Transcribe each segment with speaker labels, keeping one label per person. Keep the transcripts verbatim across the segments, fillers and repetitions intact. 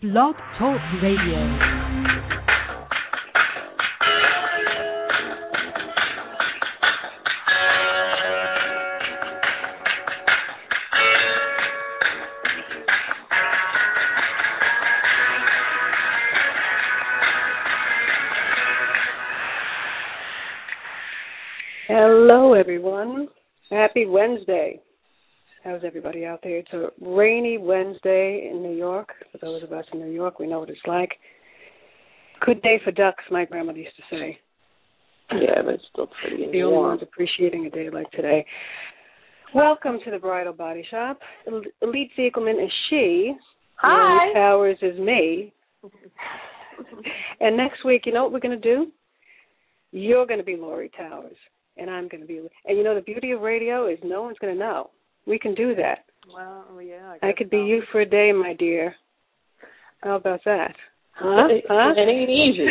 Speaker 1: Blog Talk Radio.
Speaker 2: Hello, everyone. Happy Wednesday. How's everybody out there? It's a rainy Wednesday in New York. For those of us in New York, we know what it's like. Good day for ducks, my grandmother used to say.
Speaker 3: Yeah, but it's still pretty
Speaker 2: The only ones appreciating a day like today. Welcome to the Bridal Body Shop. Elite Ziegelman is she.
Speaker 3: Hi.
Speaker 2: Lori Towers is me. And next week, you know what we're going to do? You're going to be Lori Towers. And I'm going to be, and you know, the beauty of radio is no one's going to know. We can do that.
Speaker 3: Well, yeah.
Speaker 2: I, I could be
Speaker 3: so.
Speaker 2: you for a day, my dear. How about that? Huh?
Speaker 3: It,
Speaker 2: huh?
Speaker 3: it ain't easy.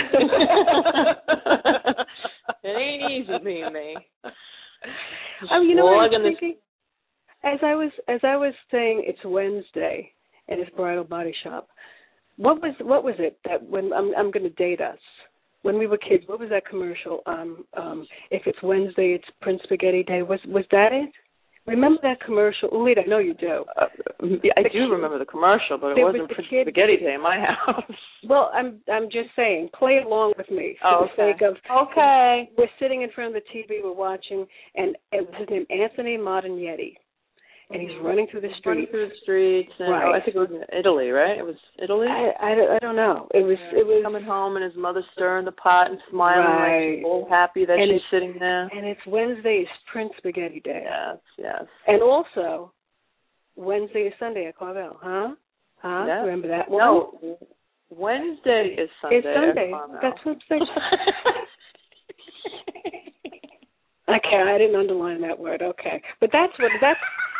Speaker 3: It ain't easy being me.
Speaker 2: Oh, you know
Speaker 3: well,
Speaker 2: what I was
Speaker 3: gonna...
Speaker 2: thinking? As I was, as I was saying, it's Wednesday, and it's Bridal Body Shop. What was, what was it that when I'm, I'm going to date us? When we were kids, what was that commercial? Um, um, if it's Wednesday, it's Prince Spaghetti Day. Was was that it? Remember that commercial? Lita, I know you do.
Speaker 3: Uh, yeah, I do remember the commercial, but it wasn't
Speaker 2: was
Speaker 3: Prince
Speaker 2: kid...
Speaker 3: Spaghetti Day in my house.
Speaker 2: Well, I'm I'm just saying, play along with me for
Speaker 3: oh,
Speaker 2: the
Speaker 3: okay.
Speaker 2: sake of.
Speaker 3: Okay.
Speaker 2: We're sitting in front of the T V, we're watching, and it was his name, Anthony Modernietti. And he's running through the streets.
Speaker 3: Running through the streets. And,
Speaker 2: right.
Speaker 3: Oh, I think it was in Italy, right? It was Italy?
Speaker 2: I, I, I don't know. It was
Speaker 3: yeah,
Speaker 2: it was
Speaker 3: coming home and his mother stirring the pot and smiling
Speaker 2: right.
Speaker 3: like she's all happy that
Speaker 2: and
Speaker 3: she's sitting there.
Speaker 2: And it's Wednesday is Prince Spaghetti Day.
Speaker 3: Yes, yes.
Speaker 2: And also, Wednesday is Sunday at Carvel, huh? Huh?
Speaker 3: Yes.
Speaker 2: Remember that one?
Speaker 3: No, Wednesday is Sunday.
Speaker 2: It's Sunday. That's what I'm saying. Okay, I didn't underline that word. Okay, but that's what that's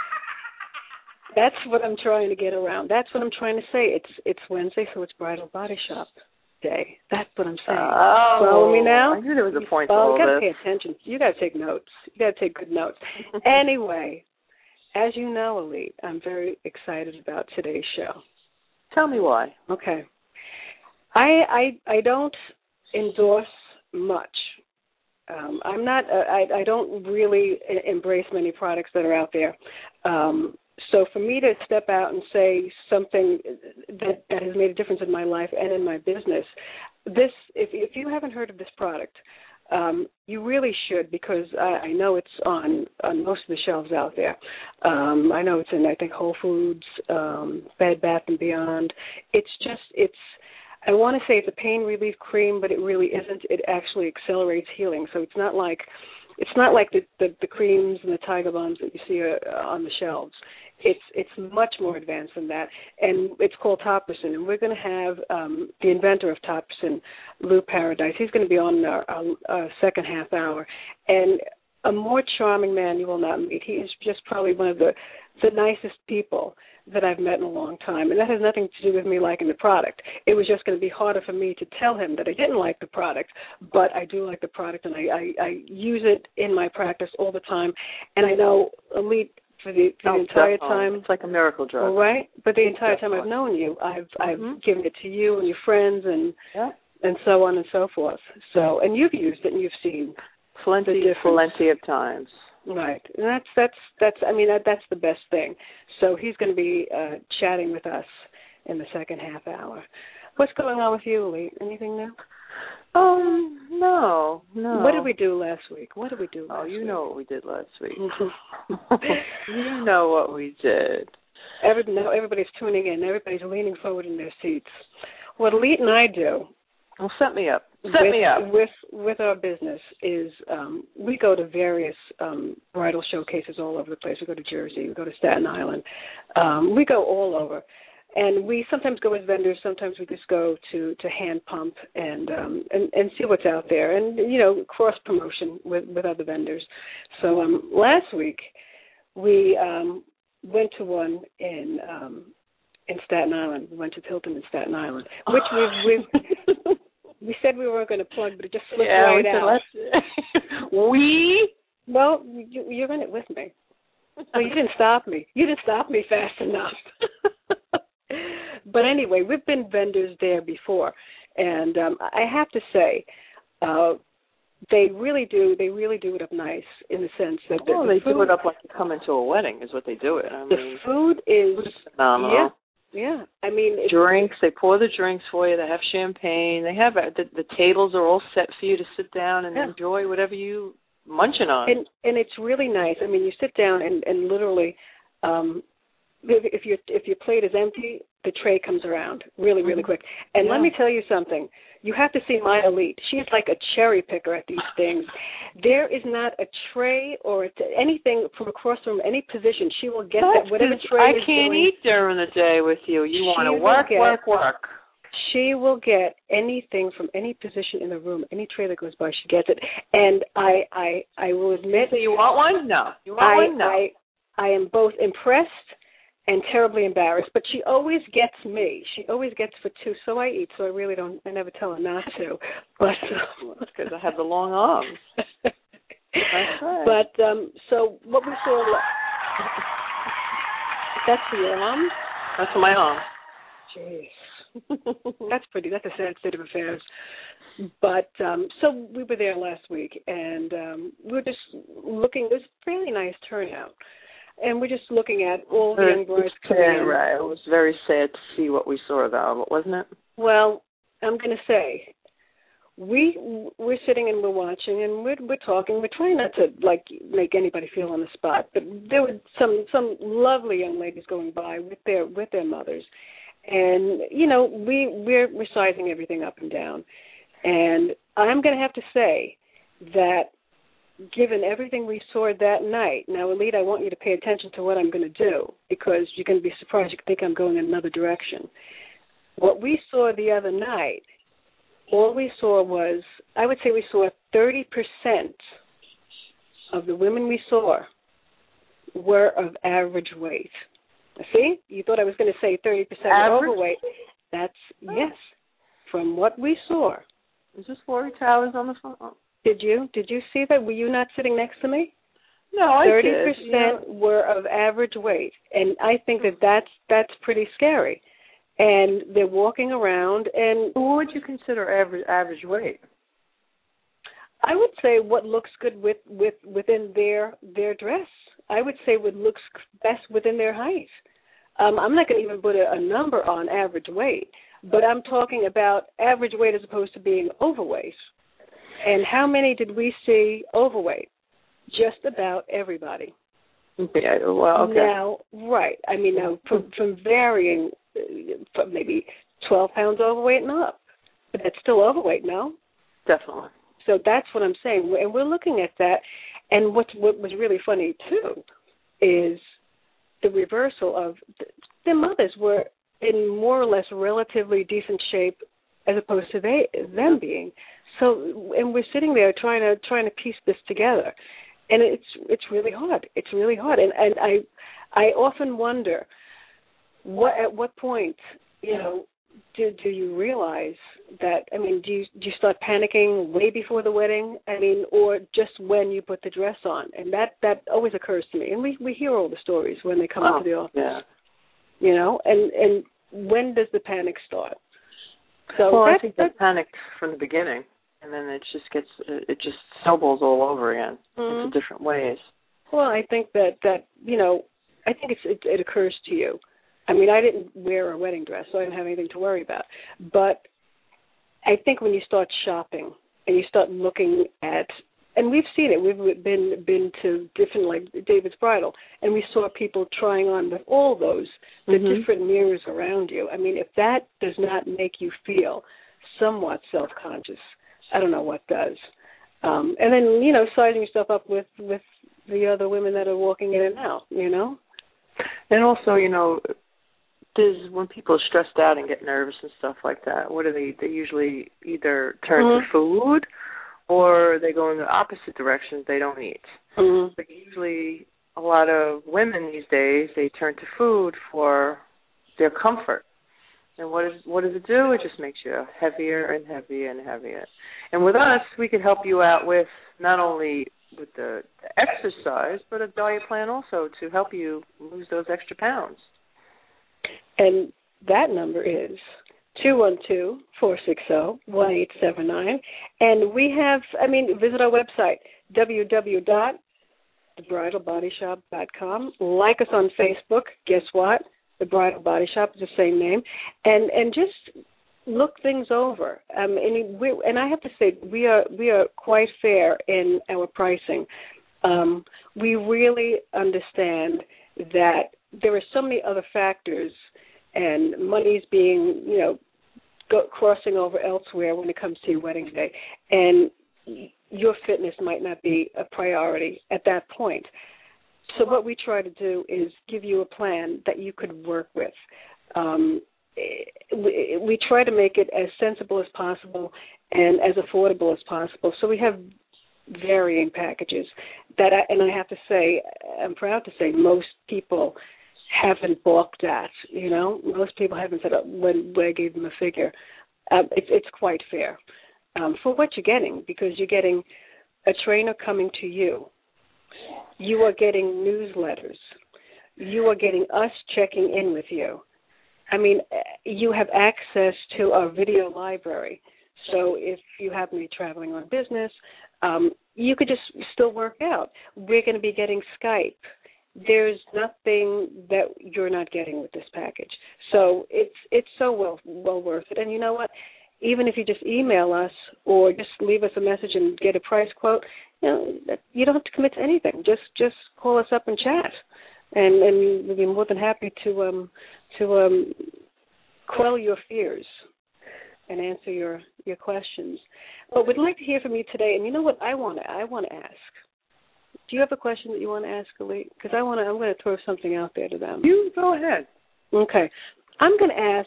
Speaker 2: that's what I'm trying to get around. That's what I'm trying to say. It's it's Wednesday, so it's Bridal Body Shop Day. That's what I'm saying.
Speaker 3: Oh,
Speaker 2: follow me now?
Speaker 3: I knew there was a point to
Speaker 2: follow,
Speaker 3: all
Speaker 2: you gotta
Speaker 3: this.
Speaker 2: pay attention. You gotta take notes. You gotta take good notes. Anyway, as you know, Elite, I'm very excited about today's show.
Speaker 3: Tell me why.
Speaker 2: Okay, I I I don't endorse much. Um, I'm not. Uh, I, I don't really embrace many products that are out there. Um, so for me to step out and say something that, that has made a difference in my life and in my business, this if if you haven't heard of this product, um, you really should, because I, I know it's on on most of the shelves out there. Um, I know it's in I think Whole Foods, um, Bed Bath and Beyond. It's just it's. I want to say it's a pain relief cream, but it really isn't. It actually accelerates healing. So it's not like it's not like the, the, the creams and the Tiger Balms that you see uh, on the shelves. It's it's much more advanced than that, and it's called Topricin. And we're going to have um, the inventor of Topricin, Lou Paradise. He's going to be on our, our, our second half hour, and a more charming man you will not meet. He is just probably one of the the nicest people that I've met in a long time. And that has nothing to do with me liking the product. It was just going to be harder for me to tell him that I didn't like the product, but I do like the product, and I, I, I use it in my practice all the time. And I know, Elite, for the, for
Speaker 3: oh,
Speaker 2: the entire
Speaker 3: definitely.
Speaker 2: time.
Speaker 3: It's like a miracle drug.
Speaker 2: All right? But the entire
Speaker 3: definitely.
Speaker 2: time I've known you, I've
Speaker 3: mm-hmm.
Speaker 2: I've given it to you and your friends and
Speaker 3: yeah.
Speaker 2: and so on and so forth. So, and you've used it and you've seen
Speaker 3: plenty, plenty of times.
Speaker 2: Right, and that's that's that's. I mean, that, that's the best thing. So he's going to be uh, chatting with us in the second half hour. What's going on with you, Lee? Anything new?
Speaker 3: Um, no, no.
Speaker 2: What did we do last week? What did we do last
Speaker 3: Oh, you
Speaker 2: week?
Speaker 3: know what we did last week. You know what we did.
Speaker 2: Every, now everybody's tuning in. Everybody's leaning forward in their seats. What Elite and I do.
Speaker 3: Well, set me up. Set
Speaker 2: with,
Speaker 3: me up.
Speaker 2: With with our business is um, we go to various um, bridal showcases all over the place. We go to Jersey. We go to Staten Island. Um, we go all over. And we sometimes go as vendors. Sometimes we just go to, to hand pump and, um, and and see what's out there. And, you know, cross-promotion with, with other vendors. So um, last week we um, went to one in um, in Staten Island. We went to Tilton in Staten Island, which we've... we've we said we weren't going to plug, but it just slipped
Speaker 3: yeah,
Speaker 2: right
Speaker 3: we
Speaker 2: out.
Speaker 3: Said, we?
Speaker 2: Well, you, you're in it with me. So you didn't stop me. You didn't stop me fast enough. but anyway, we've been vendors there before, and um, I have to say, uh, they really do. They really do it up nice in the sense that the,
Speaker 3: well,
Speaker 2: the
Speaker 3: they
Speaker 2: food,
Speaker 3: do it up like you come into a wedding, is what they do it. I
Speaker 2: the
Speaker 3: mean,
Speaker 2: food is
Speaker 3: phenomenal.
Speaker 2: Yeah, yeah. I mean, it's,
Speaker 3: drinks. They pour the drinks for you. They have champagne. They have the, the tables are all set for you to sit down and
Speaker 2: yeah.
Speaker 3: enjoy whatever you munching on.
Speaker 2: And and it's really nice. I mean, you sit down and and literally. Um, If your if your plate is empty, the tray comes around really, really
Speaker 3: Mm-hmm.
Speaker 2: quick. And
Speaker 3: yeah.
Speaker 2: let me tell you something. You have to see my elite. She's like a cherry picker at these things. There is not a tray or a t- anything from across from any position. She will get
Speaker 3: That's
Speaker 2: that whatever
Speaker 3: just,
Speaker 2: tray
Speaker 3: I
Speaker 2: is
Speaker 3: can't
Speaker 2: doing,
Speaker 3: eat during the day with you. You want to
Speaker 2: She
Speaker 3: work,
Speaker 2: will get-
Speaker 3: work, work.
Speaker 2: she will get anything from any position in the room, any tray that goes by, she gets it. And I I, I will admit.
Speaker 3: So you want one? No. You want
Speaker 2: I,
Speaker 3: one? No.
Speaker 2: I, I am both impressed and terribly embarrassed, but she always gets me. She always gets for two, so I eat. So I really don't. I never tell her not to. But
Speaker 3: um, that's because I have the long arms. That's right.
Speaker 2: But um, so what we saw. That's for your arms.
Speaker 3: That's for my arms.
Speaker 2: Jeez, that's pretty. That's a sad state of affairs. But um, so we were there last week, and um, we were just looking. There's a fairly nice turnout. And we're just looking at all the young brides coming in.
Speaker 3: Right. It was very sad to see what we saw, though, wasn't it?
Speaker 2: Well, I'm going to say, we we're sitting and we're watching and we're we're talking. We're trying not to like make anybody feel on the spot, but there were some some lovely young ladies going by with their with their mothers, and you know we we're we're sizing everything up and down, and I'm going to have to say that. Given everything we saw that night, now, Elite, I want you to pay attention to what I'm going to do because you're going to be surprised. You think I'm going in another direction. What we saw the other night, all we saw was, I would say we saw thirty percent of the women we saw were of average weight. See? You thought I was going to say thirty percent were overweight. That's, yes, from what we saw.
Speaker 3: Is this Lori Towers on the phone?
Speaker 2: Did you? Did you see that? Were you not sitting next to me?
Speaker 3: No, I
Speaker 2: Thirty
Speaker 3: did.
Speaker 2: percent
Speaker 3: Yeah.
Speaker 2: were of average weight, and I think that that's that's pretty scary. And they're walking around, and
Speaker 3: What would you consider average average weight?
Speaker 2: I would say what looks good with, with within their their dress. I would say what looks best within their height. Um, I'm not going to even put a, a number on average weight, but I'm talking about average weight as opposed to being overweight. And how many did we see overweight? Just about everybody.
Speaker 3: Yeah, well, okay.
Speaker 2: Now, right. I mean, now from, from varying, uh, from maybe twelve pounds overweight and up. But that's still overweight, no?
Speaker 3: Definitely.
Speaker 2: So that's what I'm saying. And we're looking at that. And what's, what was really funny, too, is the reversal of the, their mothers were in more or less relatively decent shape as opposed to they them being. So, and we're sitting there trying to trying to piece this together, and it's it's really hard. It's really hard, and and I I often wonder, what at what point you know do do you realize that? I mean, do you do you start panicking way before the wedding? I mean, or just when you put the dress on? And that that always occurs to me. And we we hear all the stories when they come
Speaker 3: oh,
Speaker 2: into the office.
Speaker 3: Yeah.
Speaker 2: You know, and and when does the panic start? So
Speaker 3: well,
Speaker 2: that,
Speaker 3: I think they panicked from the beginning. And then it just gets, it just snowballs all over again
Speaker 2: mm-hmm.
Speaker 3: into different ways.
Speaker 2: Well, I think that, that you know, I think it's, it, it occurs to you. I mean, I didn't wear a wedding dress, so I didn't have anything to worry about. But I think when you start shopping and you start looking at, and we've seen it, we've been been to different, like David's Bridal, and we saw people trying on with all those, the mm-hmm. different mirrors around you. I mean, if that does not make you feel somewhat self-conscious, I don't know what does. Um, and then, you know, sizing yourself up with, with the other women that are walking in and out, you know?
Speaker 3: And also, you know, there's when people are stressed out and get nervous and stuff like that, what do they, they usually either turn mm-hmm. to food or they go in the opposite directions, they don't eat.
Speaker 2: Mm-hmm.
Speaker 3: But usually a lot of women these days, they turn to food for their comfort. And what, is, what does it do? It just makes you heavier and heavier and heavier. And with us, we could help you out with not only with the, the exercise, but a diet plan also to help you lose those extra pounds.
Speaker 2: And that number is two one two, four six zero, one eight seven nine. And we have, I mean, visit our website, w w w dot the bridal body shop dot com. Like us on Facebook. Guess what? The Bridal Body Shop is the same name. And and just look things over. Um, and, we, and I have to say, we are we are quite fair in our pricing. Um, we really understand that there are so many other factors, and money's being, you know, go, crossing over elsewhere when it comes to your wedding day, and your fitness might not be a priority at that point. So what we try to do is give you a plan that you could work with. Um, we, we try to make it as sensible as possible and as affordable as possible. So we have varying packages that, I, and I have to say, I'm proud to say, most people haven't balked at. You know, most people haven't said, oh, when, when I gave them a figure. Um, it's, it's quite fair um, for what you're getting, because you're getting a trainer coming to you. You are getting newsletters. You are getting us checking in with you. I mean, you have access to our video library. So if you happen to be traveling on business, um, you could just still work out. We're going to be getting Skype. There's nothing that you're not getting with this package. So it's it's so well well worth it. And you know what? Even if you just email us or just leave us a message and get a price quote, you know, you don't have to commit to anything. Just just call us up and chat, and and we'll be more than happy to um to um quell your fears and answer your your questions. But we'd like to hear from you today. And you know what I want to I want to ask. Do you have a question that you want to ask, Ali? Because I want to. I'm going to throw something out there to them.
Speaker 3: You go ahead.
Speaker 2: Okay, I'm going to ask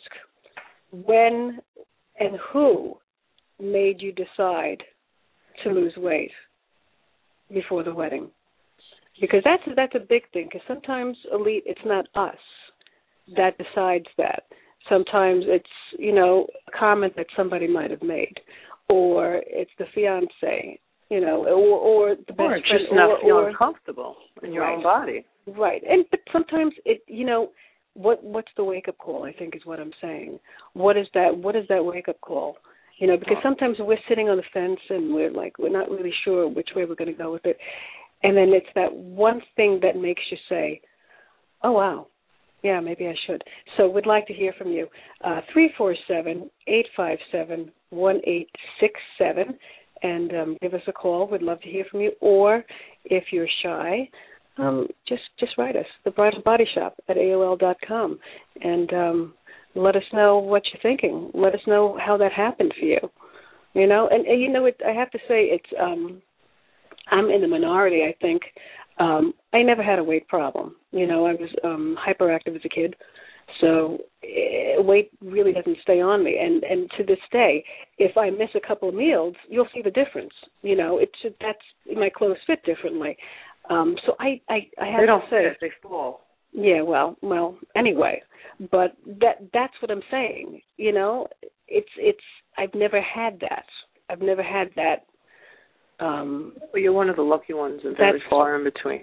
Speaker 2: when and who made you decide to lose weight before the wedding, because that's that's a big thing. Because sometimes, Elite, it's not us that decides that. Sometimes it's, you know, a comment that somebody might have made, or it's the fiance, you know, or, or the best
Speaker 3: or
Speaker 2: friend,
Speaker 3: just not
Speaker 2: or,
Speaker 3: feeling
Speaker 2: or,
Speaker 3: comfortable in your
Speaker 2: right.
Speaker 3: own body.
Speaker 2: Right, and but sometimes it, you know, what what's the wake up call? I think is what I'm saying. What is that? What is that wake up call? You know, because sometimes we're sitting on the fence and we're like, we're not really sure which way we're going to go with it. And then it's that one thing that makes you say, oh, wow, yeah, maybe I should. So we'd like to hear from you. Uh, three four seven, eight five seven, one eight six seven, and um, give us a call. We'd love to hear from you. Or if you're shy, um, just just write us, The Bridal Body Shop at A O L dot com. And um let us know what you're thinking. Let us know how that happened for you. You know, and, and you know, it, I have to say, it's um, I'm in the minority, I think. Um, I never had a weight problem. You know, I was um, hyperactive as a kid, so uh, weight really doesn't stay on me. And, and to this day, if I miss a couple of meals, you'll see the difference. You know, it's that's my clothes fit differently. Um, so I, I, I have
Speaker 3: they don't
Speaker 2: to say,
Speaker 3: fit, they fall.
Speaker 2: Yeah, well, well, anyway, but that that's what I'm saying. You know, it's it's I've never had that. I've never had that. Um,
Speaker 3: well, you're one of the lucky ones, and very far in between.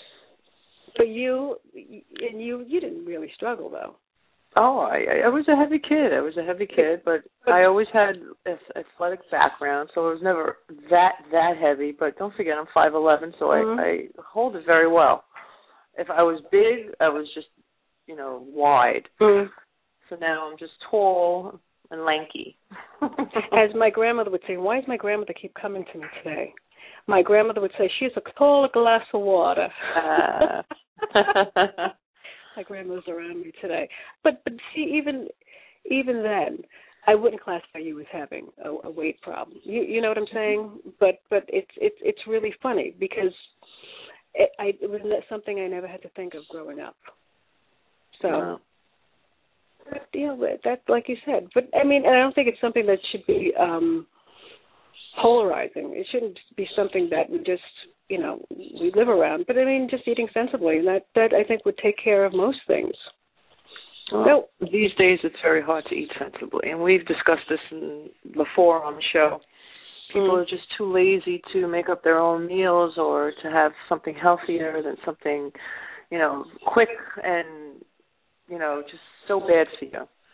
Speaker 2: But you, and you, you didn't really struggle though.
Speaker 3: Oh, I, I was a heavy kid. I was a heavy kid, but, but I always had an athletic background, so I was never that that heavy. But don't forget, I'm five eleven, so mm-hmm. I, I hold it very well. If I was big, I was just, you know, wide. Mm. So now I'm just tall and lanky.
Speaker 2: As my grandmother would say, why does my grandmother keep coming to me today? My grandmother would say, she's a tall glass of water. Uh. My grandmother's around me today. But but see, even even then, I wouldn't classify you as having a, a weight problem. You you know what I'm saying? But but it's it's it's really funny because It, I, it was something I never had to think of growing up. So,
Speaker 3: wow.
Speaker 2: deal with that, like you said. But I mean, and I don't think it's something that should be um, polarizing. It shouldn't be something that we just, you know, we live around. But I mean, just eating sensibly, and that that I think would take care of most things.
Speaker 3: Well, no, these days it's very hard to eat sensibly, and we've discussed this in, before on the show. People are just too lazy to make up their own meals or to have something healthier than something, you know, quick and, you know, just so bad for you.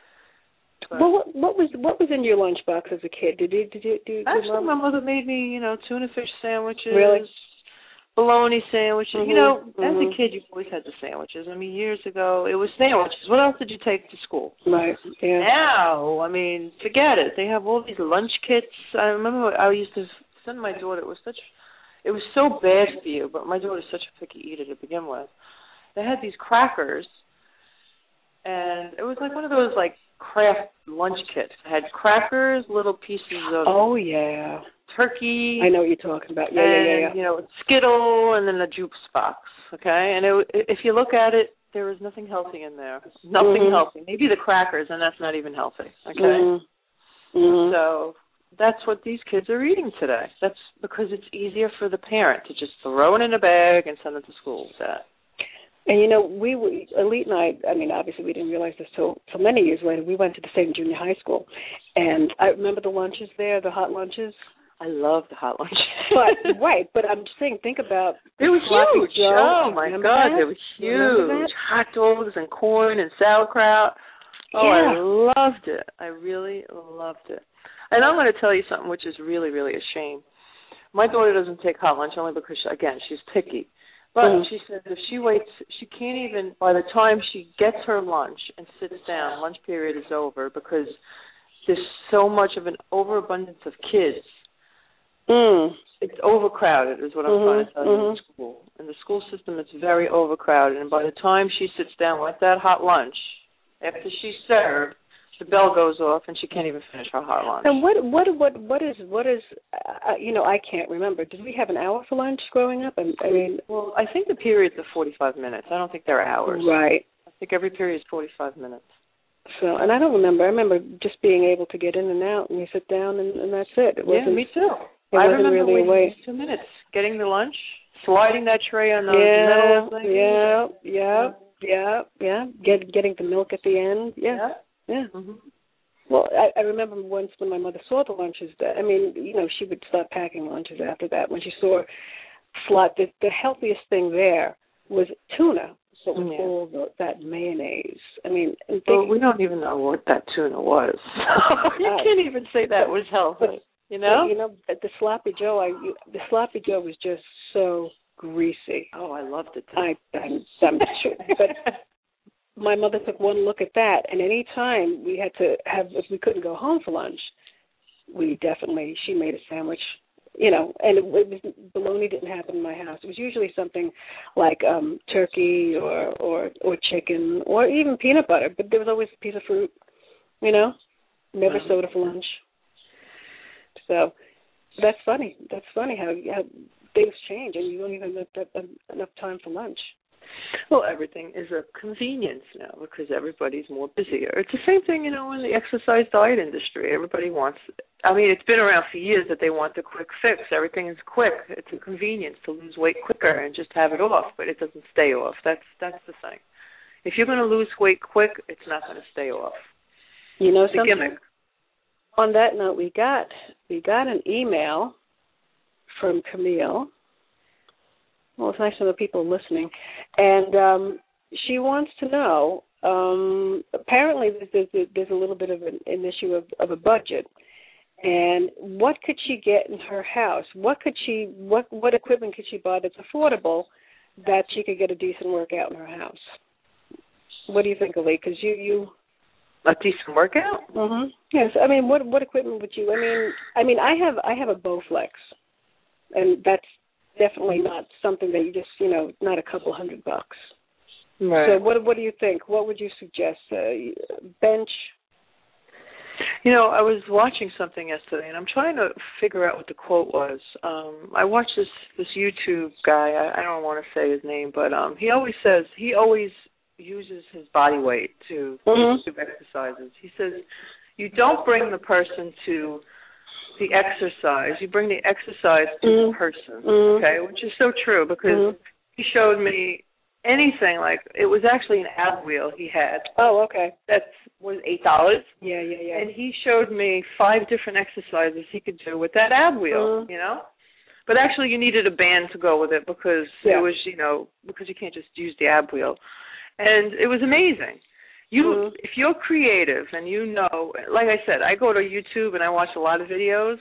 Speaker 3: But
Speaker 2: well, what, what was what was in your lunchbox as a kid? Did you did you did you,
Speaker 3: actually,
Speaker 2: mom...
Speaker 3: my mother made me, you know, tuna fish sandwiches.
Speaker 2: Really?
Speaker 3: Bologna sandwiches.
Speaker 2: Mm-hmm.
Speaker 3: You know,
Speaker 2: mm-hmm.
Speaker 3: as a kid, you always had the sandwiches. I mean, years ago, it was sandwiches. What else did you take to school?
Speaker 2: Right. Yeah.
Speaker 3: Now, I mean, forget it. They have all these lunch kits. I remember I used to send my daughter. It was such, it was so bad for you. But my daughter's such a picky eater to begin with. They had these crackers, and it was like one of those like craft lunch kits. It had crackers, little pieces of.
Speaker 2: Oh yeah.
Speaker 3: Turkey.
Speaker 2: I know what you're talking about. Yeah,
Speaker 3: and,
Speaker 2: yeah, yeah, yeah.
Speaker 3: you know, Skittle, and then the juice box. Okay, and it, if you look at it, there is nothing healthy in there. Nothing
Speaker 2: mm-hmm.
Speaker 3: healthy. Maybe the crackers, and that's not even healthy. Okay,
Speaker 2: mm-hmm. Mm-hmm.
Speaker 3: so that's what these kids are eating today. That's because it's easier for the parent to just throw it in a bag and send it to school with that.
Speaker 2: And, you know, we, we Elite and I, I mean, obviously we didn't realize this till, till many years later. We went to the same junior high school. And I remember the lunches there, the hot lunches.
Speaker 3: I love the hot lunches.
Speaker 2: but, right, but I'm just saying, think about...
Speaker 3: It was huge.
Speaker 2: Joe.
Speaker 3: Oh, my
Speaker 2: remember
Speaker 3: God,
Speaker 2: that?
Speaker 3: it was huge. Hot dogs and corn and sauerkraut. Oh,
Speaker 2: yeah.
Speaker 3: I loved it. I really loved it. And I'm going to tell you something which is really, really a shame. My daughter doesn't take hot lunch only because, she, again, she's picky. But mm-hmm. she says if she waits, she can't even, by the time she gets her lunch and sits down, lunch period is over because there's so much of an overabundance of kids.
Speaker 2: Mm.
Speaker 3: It's overcrowded is what I'm
Speaker 2: mm-hmm.
Speaker 3: trying to tell you
Speaker 2: mm-hmm.
Speaker 3: in school. In the school system, it's very overcrowded. And by the time she sits down with that hot lunch, after she's served, the bell goes off and she can't even finish her hot lunch.
Speaker 2: And what what what what is what is uh, you know, I can't remember. Did we have an hour for lunch growing up? I, I mean,
Speaker 3: well, I think the periods are forty-five minutes. I don't think they're hours.
Speaker 2: Right.
Speaker 3: I think every period is forty-five minutes.
Speaker 2: So, and I don't remember. I remember just being able to get in and out, and you sit down, and, and that's it. It wasn't.
Speaker 3: Yeah, me too.
Speaker 2: It
Speaker 3: I
Speaker 2: wasn't
Speaker 3: remember
Speaker 2: really a waste.
Speaker 3: Two minutes, getting the lunch, sliding that tray on the
Speaker 2: yeah,
Speaker 3: metal thing.
Speaker 2: Yeah, yeah, yeah, yeah. Get getting the milk at the end. Yeah,
Speaker 3: yeah.
Speaker 2: yeah.
Speaker 3: Mm-hmm.
Speaker 2: Well, I, I remember once when my mother saw the lunches. That I mean, you know, she would start packing lunches after that. When she saw slot, the, the healthiest thing there was tuna. So with
Speaker 3: yeah.
Speaker 2: all the, that mayonnaise. I mean, and
Speaker 3: well, we don't even know what that tuna was. you uh, can't even say that was healthy.
Speaker 2: But,
Speaker 3: you know,
Speaker 2: but, you know, the sloppy Joe. I the sloppy Joe was just so greasy.
Speaker 3: Oh, I loved it.
Speaker 2: I, I'm, I'm sure, but my mother took one look at that, and any time we had to have, if we couldn't go home for lunch, we definitely she made a sandwich. You know, and it, it was, bologna didn't happen in my house. It was usually something like um, turkey or, or or chicken or even peanut butter. But there was always a piece of fruit. You know, never mm-hmm. soda for lunch. So that's funny. That's funny how, how things change, and you don't even have that, that, enough time for lunch.
Speaker 3: Well, everything is a convenience now because everybody's more busier. It's the same thing, you know, in the exercise diet industry. Everybody wants, I mean, it's been around for years that they want the quick fix. Everything is quick. It's a convenience to lose weight quicker and just have it off, but it doesn't stay off. That's that's the thing. If you're going to lose weight quick, it's not going to stay off.
Speaker 2: You know
Speaker 3: it's
Speaker 2: something?
Speaker 3: a gimmick.
Speaker 2: On that note, we got we got an email from Camille. Well, it's nice to know people are listening. And um, she wants to know, um, apparently there's, there's, there's a little bit of an, an issue of, of a budget. And what could she get in her house? What could she, what, what equipment could she buy that's affordable that she could get a decent workout in her house? What do you think, Ali? Because you, you...
Speaker 3: A decent workout?
Speaker 2: Mm-hmm. Yes. I mean, what what equipment would you, I mean, I mean, I have I have a Bowflex, and that's definitely not something that you just, you know, not a couple hundred bucks.
Speaker 3: Right.
Speaker 2: So what what do you think? What would you suggest? Uh, bench?
Speaker 3: You know, I was watching something yesterday, and I'm trying to figure out what the quote was. Um, I watched this this YouTube guy. I, I don't want to say his name, but um, he always says he always uses his body weight to
Speaker 2: mm-hmm.
Speaker 3: do exercises. He says you don't bring the person to the exercise, you bring the exercise to
Speaker 2: mm-hmm.
Speaker 3: the person,
Speaker 2: mm-hmm. okay,
Speaker 3: which is so true because mm-hmm. he showed me anything like, it was actually an ab wheel he had.
Speaker 2: Oh, okay.
Speaker 3: That was eight dollars.
Speaker 2: Yeah, yeah, yeah.
Speaker 3: And he showed me five different exercises he could do with that ab wheel,
Speaker 2: mm-hmm.
Speaker 3: you know? But actually you needed a band to go with it because
Speaker 2: yeah.
Speaker 3: it was, you know, because you can't just use the ab wheel. And it was amazing. You,
Speaker 2: mm-hmm.
Speaker 3: if you're creative and you know, like I said, I go to YouTube and I watch a lot of videos.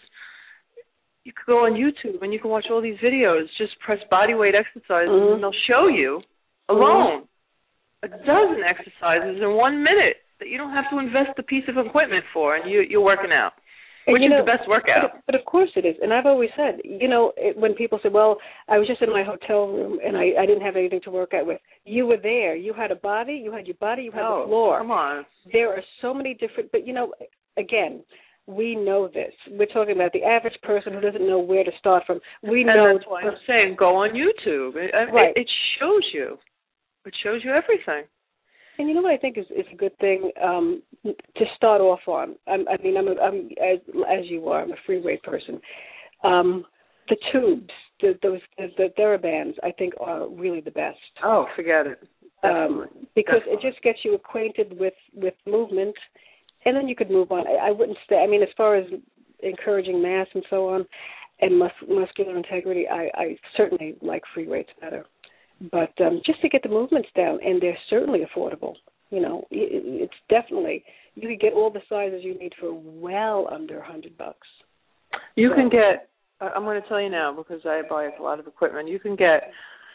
Speaker 3: You could go on YouTube and you can watch all these videos. Just press body weight exercises
Speaker 2: mm-hmm.
Speaker 3: and they'll show you alone mm-hmm. a dozen exercises in one minute that you don't have to invest a piece of equipment for, and you, you're working out.
Speaker 2: And
Speaker 3: Which
Speaker 2: you know,
Speaker 3: is the best workout.
Speaker 2: But, but of course it is. And I've always said, you know, it, when people say, well, I was just in my hotel room and I, I didn't have anything to work out with. You were there. You had a body. You had your body. You had
Speaker 3: oh,
Speaker 2: the floor.
Speaker 3: Come on.
Speaker 2: There are so many different, but, you know, again, we know this. We're talking about the average person who doesn't know where to start from. We
Speaker 3: and
Speaker 2: know.
Speaker 3: That's why I'm saying go on YouTube. It,
Speaker 2: right.
Speaker 3: it, it shows you. It shows you everything.
Speaker 2: And you know what I think is, is a good thing um, to start off on? I'm, I mean, I'm, a, I'm as as you are. I'm a free weight person. Um, the tubes, the, those the, the TheraBands, I think are really the best.
Speaker 3: Oh, forget it.
Speaker 2: Um, because
Speaker 3: Definitely.
Speaker 2: it just gets you acquainted with, with movement, and then you could move on. I, I wouldn't stay. I mean, as far as encouraging mass and so on, and mus- muscular integrity, I, I certainly like free weights better. But um, just to get the movements down, and they're certainly affordable. You know, it, it's definitely, you can get all the sizes you need for well under a hundred bucks.
Speaker 3: You
Speaker 2: so,
Speaker 3: can get, I'm going to tell you now because I buy a lot of equipment, you can get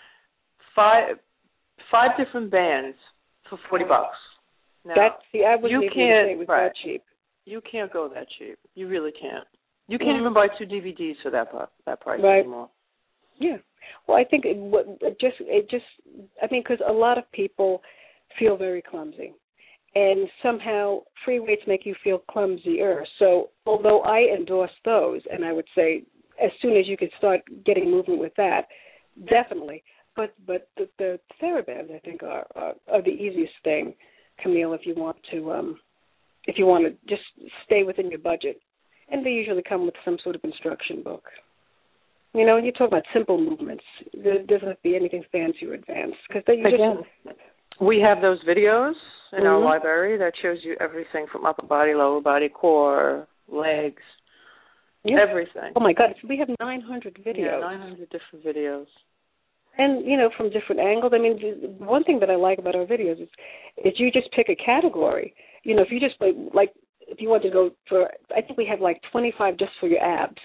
Speaker 3: five five different bands for forty bucks. Now,
Speaker 2: that's the, I wouldn't
Speaker 3: you
Speaker 2: even
Speaker 3: can't,
Speaker 2: say it was
Speaker 3: right.
Speaker 2: that cheap.
Speaker 3: You can't go that cheap. You really can't. You can't
Speaker 2: mm-hmm.
Speaker 3: even buy two D V Ds for that, that price
Speaker 2: right.
Speaker 3: anymore.
Speaker 2: Yeah. Well, I think it, what, it just, it just, I mean, because a lot of people feel very clumsy, and somehow free weights make you feel clumsier. So, although I endorse those, and I would say as soon as you could start getting movement with that, definitely. But but the, the TheraBands, I think, are, are are the easiest thing, Camille, if you want to, um, if you want to just stay within your budget, and they usually come with some sort of instruction book. You know, you talk about simple movements. There doesn't have to be anything fancy or advanced. Because you
Speaker 3: Again,
Speaker 2: just,
Speaker 3: we have those videos in
Speaker 2: mm-hmm.
Speaker 3: our library that shows you everything from upper body, lower body, core, legs,
Speaker 2: yeah.
Speaker 3: everything.
Speaker 2: Oh, my God. We have nine hundred videos.
Speaker 3: Yeah, nine hundred different videos.
Speaker 2: And, you know, from different angles. I mean, one thing that I like about our videos is, is you just pick a category. You know, if you just, like, like if you want to go for, I think we have like twenty-five just for your abs.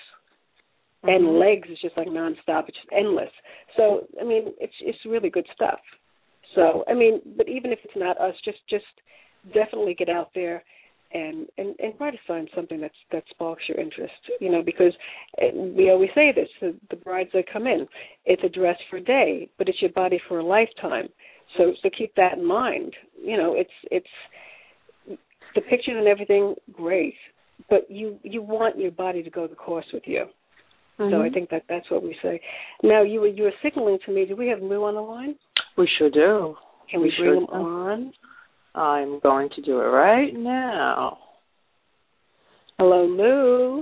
Speaker 2: And mm-hmm. legs is just like nonstop. It's just endless. So, I mean, it's it's really good stuff. So, I mean, but even if it's not us, just just definitely get out there and, and, and try to find something that's, that sparks your interest, you know, because we always say this, the, the brides that come in, it's a dress for a day, but it's your body for a lifetime. So so keep that in mind. You know, it's it's the pictures and everything, great, but you, you want your body to go the course with you. Mm-hmm. So I think that that's what we say. Now, you were, you were signaling to me, do we have Lou on the line?
Speaker 3: We sure do.
Speaker 2: Can we, we bring him
Speaker 3: do.
Speaker 2: on?
Speaker 3: I'm going to do it right now.
Speaker 2: Hello, Lou.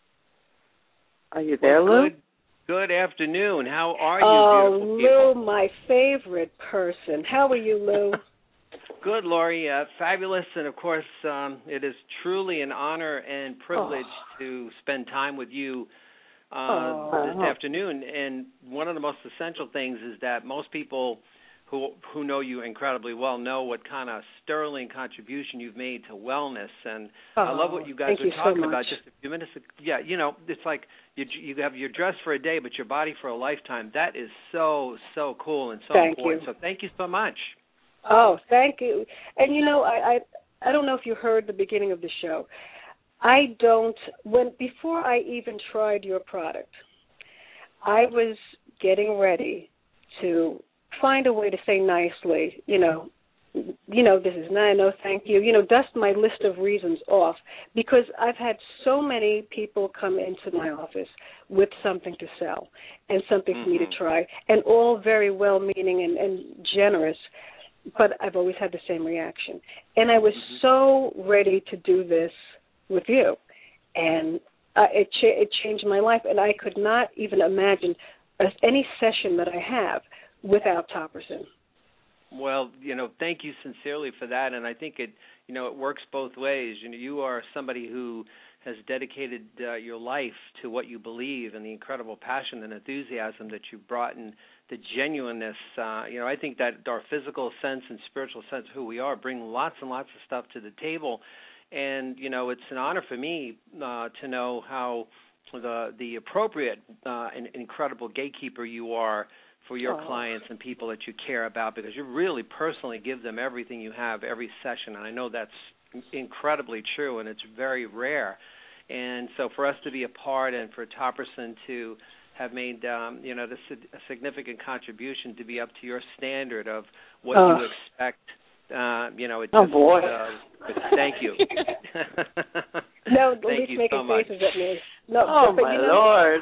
Speaker 3: Are you there, Lou?
Speaker 4: Good, good afternoon. How are you,
Speaker 2: oh,
Speaker 4: beautiful
Speaker 2: Lou,
Speaker 4: people?
Speaker 2: my favorite person. How are you, Lou?
Speaker 4: Good, Lori. Uh, fabulous. And, of course, um, it is truly an honor and privilege oh. to spend time with you Uh,
Speaker 2: oh.
Speaker 4: this afternoon. And one of the most essential things is that most people who who know you incredibly well know what kind of sterling contribution you've made to wellness. And
Speaker 2: oh,
Speaker 4: I love what you guys were
Speaker 2: you
Speaker 4: talking
Speaker 2: so
Speaker 4: about just a few minutes ago. Yeah, you know, it's like you you have your dress for a day, but your body for a lifetime. That is so, so cool and so
Speaker 2: thank
Speaker 4: important.
Speaker 2: You.
Speaker 4: So thank you so much.
Speaker 2: Oh, thank you. And, you know, I, I I don't know if you heard the beginning of the show. I don't, when before I even tried your product, I was getting ready to find a way to say nicely, you know, you know, this is no, no, thank you, you know, dust my list of reasons off, because I've had so many people come into my office with something to sell and something mm-hmm. for me to try, and all very well-meaning and, and generous, but I've always had the same reaction. And I was mm-hmm. so ready to do this with you, and uh, it cha- it changed my life, and I could not even imagine uh, any session that I have without Topperson.
Speaker 4: Well, you know, thank you sincerely for that, and I think it, you know, it works both ways. You know, you are somebody who has dedicated uh, your life to what you believe and the incredible passion and enthusiasm that you brought in, the genuineness. Uh, you know, I think that our physical sense and spiritual sense of who we are bring lots and lots of stuff to the table. And, you know, it's an honor for me uh, to know how the the appropriate uh, and incredible gatekeeper you are for your oh. clients and people that you care about, because you really personally give them everything you have every session. And I know that's incredibly true, and it's very rare. And so for us to be a part, and for Topperson to have made, um, you know, this a significant contribution to be up to your standard of what oh. you expect, uh, you know, it just,
Speaker 2: oh boy,
Speaker 4: uh, thank you.
Speaker 2: No,
Speaker 4: thank
Speaker 2: least
Speaker 4: you
Speaker 2: making
Speaker 4: so much.
Speaker 2: faces at me. No,
Speaker 3: oh
Speaker 2: but,
Speaker 3: my
Speaker 2: you know,
Speaker 3: Lord.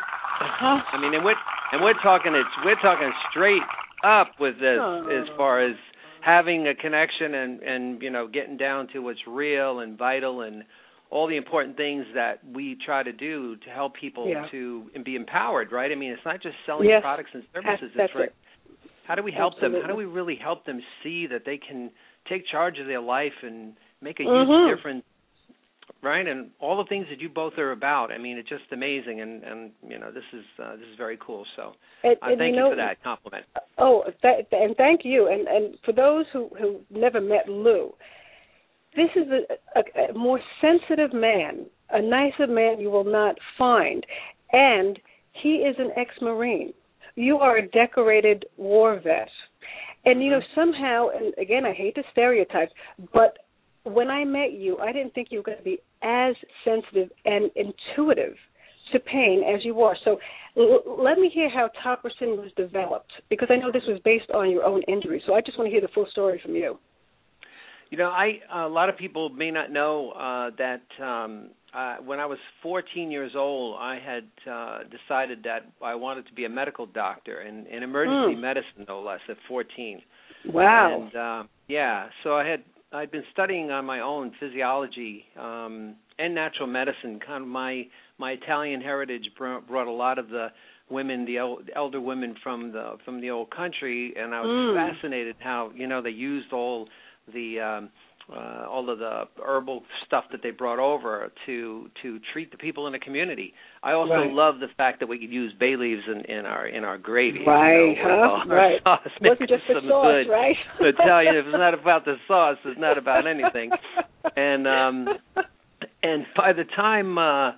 Speaker 4: I mean, and we're and we're talking it's we're talking straight up with this oh. as far as having a connection and, and, you know, getting down to what's real and vital and all the important things that we try to do to help people yeah. to and be empowered, right? I mean, it's not just selling
Speaker 2: yes.
Speaker 4: products and services.
Speaker 2: That's,
Speaker 4: it's right.
Speaker 2: It.
Speaker 4: How do we help
Speaker 2: Absolutely.
Speaker 4: them? How do we really help them see that they can take charge of their life and make a
Speaker 2: mm-hmm.
Speaker 4: huge difference, right? And all the things that you both are about. I mean, it's just amazing, and, and you know, this is uh, this is very cool. So
Speaker 2: and,
Speaker 4: uh,
Speaker 2: and
Speaker 4: thank
Speaker 2: you,
Speaker 4: you
Speaker 2: know,
Speaker 4: for that compliment.
Speaker 2: Oh, th- and thank you. And, and for those who, who never met Lou, this is a, a, a more sensitive man, a nicer man you will not find. And he is an ex-Marine. You are a decorated war vet. And, you know, somehow, and again, I hate to stereotype, but when I met you, I didn't think you were going to be as sensitive and intuitive to pain as you are. So l- let me hear how Topperson was developed, because I know this was based on your own injury. So I just want to hear the full story from you.
Speaker 4: You know, I a lot of people may not know uh, that um, uh, when I was fourteen years old, I had uh, decided that I wanted to be a medical doctor in, in emergency mm. medicine, no less, at fourteen.
Speaker 2: Wow.
Speaker 4: And uh, yeah, so I had I'd been studying on my own physiology um, and natural medicine. Kind of my my Italian heritage brought, brought a lot of the women, the el- elder women from the from the old country, and I was mm. fascinated how, you know, they used all the um, uh, all of the herbal stuff that they brought over to to treat the people in the community. I also
Speaker 2: right.
Speaker 4: love the fact that we could use bay leaves in, in our in our gravy.
Speaker 2: Right,
Speaker 4: you know,
Speaker 2: huh? Right.
Speaker 4: Sauce.
Speaker 2: It wasn't just the sauce,
Speaker 4: good.
Speaker 2: right?
Speaker 4: I tell you, if it's not about the sauce, it's not about anything. And um, and by the time uh, uh,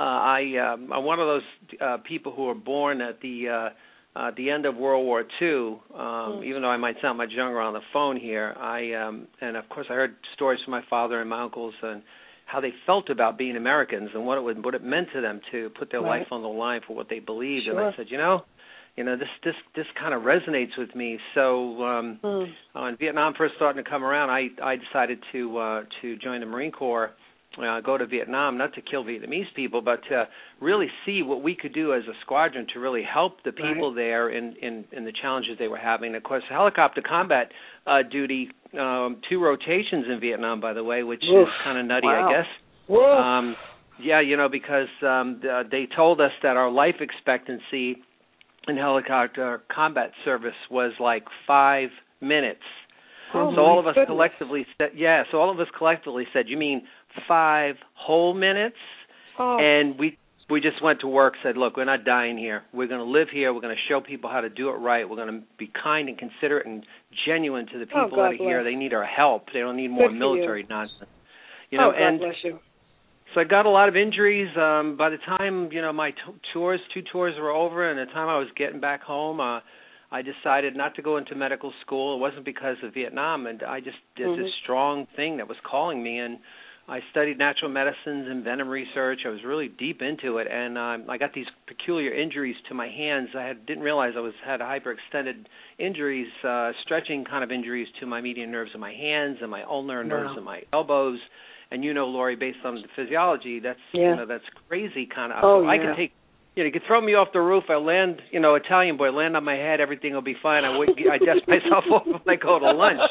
Speaker 4: I um, I'm one of those uh, people who were born at the uh, Uh, at the end of World War Two, um, mm. even though I might sound much younger on the phone here, I um, and of course I heard stories from my father and my uncles and how they felt about being Americans and what it would, what it meant to them to put their
Speaker 2: right.
Speaker 4: life on the line for what they believed.
Speaker 2: Sure.
Speaker 4: And I said, you know, you know this this this kind of resonates with me. So um, mm. when Vietnam first started to come around, I I decided to uh, to join the Marine Corps. Uh, go to Vietnam, not to kill Vietnamese people, but to really see what we could do as a squadron to really help the people
Speaker 2: right.
Speaker 4: there in, in, in the challenges they were having. Of course, helicopter combat uh, duty, um, two rotations in Vietnam, by the way, which
Speaker 2: Oof.
Speaker 4: is kind of nutty,
Speaker 2: wow.
Speaker 4: I guess. Um, yeah, you know, because um, the, they told us that our life expectancy in helicopter combat service was like five minutes.
Speaker 2: Oh,
Speaker 4: so all of us
Speaker 2: goodness.
Speaker 4: collectively said, yeah, so all of us collectively said, you mean five whole minutes?
Speaker 2: Oh.
Speaker 4: And we we just went to work, said, look, we're not dying here. We're going to live here. We're going to show people how to do it right. We're going to be kind and considerate and genuine to the people
Speaker 2: oh,
Speaker 4: that are
Speaker 2: bless.
Speaker 4: here. They need our help. They don't need more
Speaker 2: Good
Speaker 4: military
Speaker 2: you.
Speaker 4: nonsense. You know,
Speaker 2: oh, God
Speaker 4: and
Speaker 2: bless you.
Speaker 4: So I got a lot of injuries. Um, by the time, you know, my t- tours, two tours were over, and the time I was getting back home, uh, I decided not to go into medical school. It wasn't because of Vietnam, and I just did
Speaker 2: mm-hmm.
Speaker 4: this strong thing that was calling me, and I studied natural medicines and venom research. I was really deep into it, and um, I got these peculiar injuries to my hands. I had, didn't realize I was had hyperextended injuries, uh, stretching kind of injuries to my median nerves in my hands and my ulnar nerves
Speaker 2: wow.
Speaker 4: in my elbows. And you know, Lori, based on the physiology, that's
Speaker 2: yeah.
Speaker 4: you know that's crazy kind of.
Speaker 2: Oh,
Speaker 4: so I
Speaker 2: yeah.
Speaker 4: could take. You know, you could throw me off the roof. I land, you know, Italian boy, land on my head. Everything will be fine. I would, I dust myself off when I go to lunch.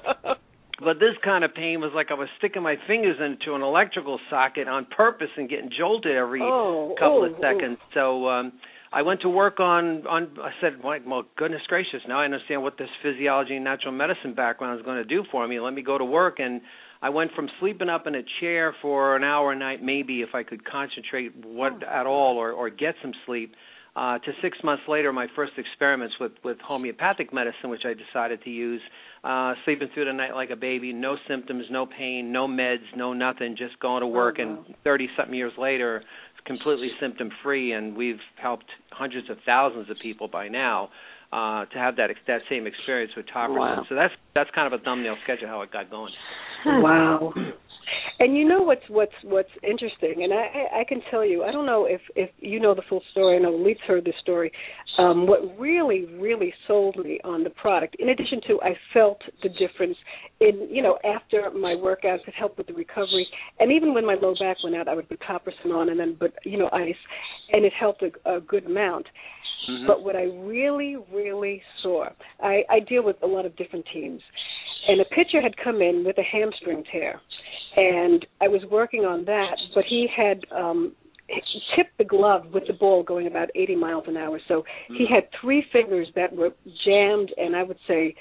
Speaker 4: But this kind of pain was like I was sticking my fingers into an electrical socket on purpose and getting jolted every
Speaker 2: oh,
Speaker 4: couple
Speaker 2: oh,
Speaker 4: of seconds.
Speaker 2: oh.
Speaker 4: So um, I went to work on, on I said, well, well, goodness gracious, now I understand what this physiology and natural medicine background is going to do for me. Let me go to work. And I went from sleeping up in a chair for an hour a night, maybe if I could concentrate what at all or, or get some sleep, uh, to six months later, my first experiments with, with homeopathic medicine, which I decided to use, uh, sleeping through the night like a baby, no symptoms, no pain, no meds, no nothing, just going to work. Oh, wow. And thirty-something years later, completely symptom-free, and we've helped hundreds of thousands of people by now uh, to have that that same experience with Topricin.
Speaker 2: Wow.
Speaker 4: So that's that's kind of a thumbnail sketch of how it got going.
Speaker 2: Wow. And you know what's what's what's interesting, and I, I can tell you, I don't know if, if you know the full story. I know Leet's heard this story. Um, what really, really sold me on the product, in addition to I felt the difference in, you know, after my workouts, it helped with the recovery, and even when my low back went out, I would put Topricin on and then put, you know, ice, and it helped a, a good amount. Mm-hmm. But what I really, really saw, I, I deal with a lot of different teams, and a pitcher had come in with a hamstring tear. And I was working on that, but he had um, tipped the glove with the ball going about eighty miles an hour. So he had three fingers that were jammed, and I would say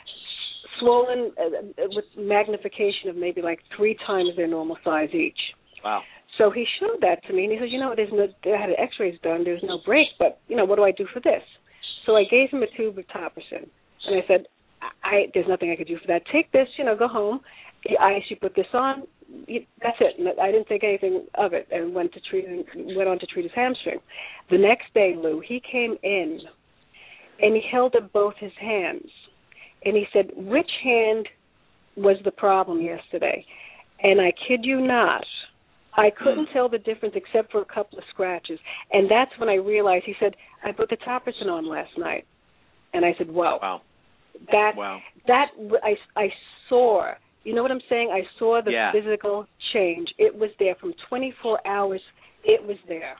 Speaker 2: swollen uh, with magnification of maybe like three times their normal size each.
Speaker 4: Wow.
Speaker 2: So he showed that to me, and he said, you know, there's no, I had x-rays done, there's no break, but, you know, what do I do for this? So I gave him a tube of Topricin, and I said, I, there's nothing I could do for that. Take this, you know, go home. I actually put this on. That's it. And I didn't think anything of it, and went to treat. Went on to treat his hamstring. The next day, Lou, he came in, and he held up both his hands, and he said, "Which hand was the problem yesterday?" And I kid you not, I couldn't tell the difference except for a couple of scratches. And that's when I realized. He said, "I put the Topricin on last night," and I said, "Whoa."
Speaker 4: Wow.
Speaker 2: That
Speaker 4: wow.
Speaker 2: that I I saw. You know what I'm saying? I saw the
Speaker 4: yeah.
Speaker 2: physical change. It was there from twenty-four hours. It was there.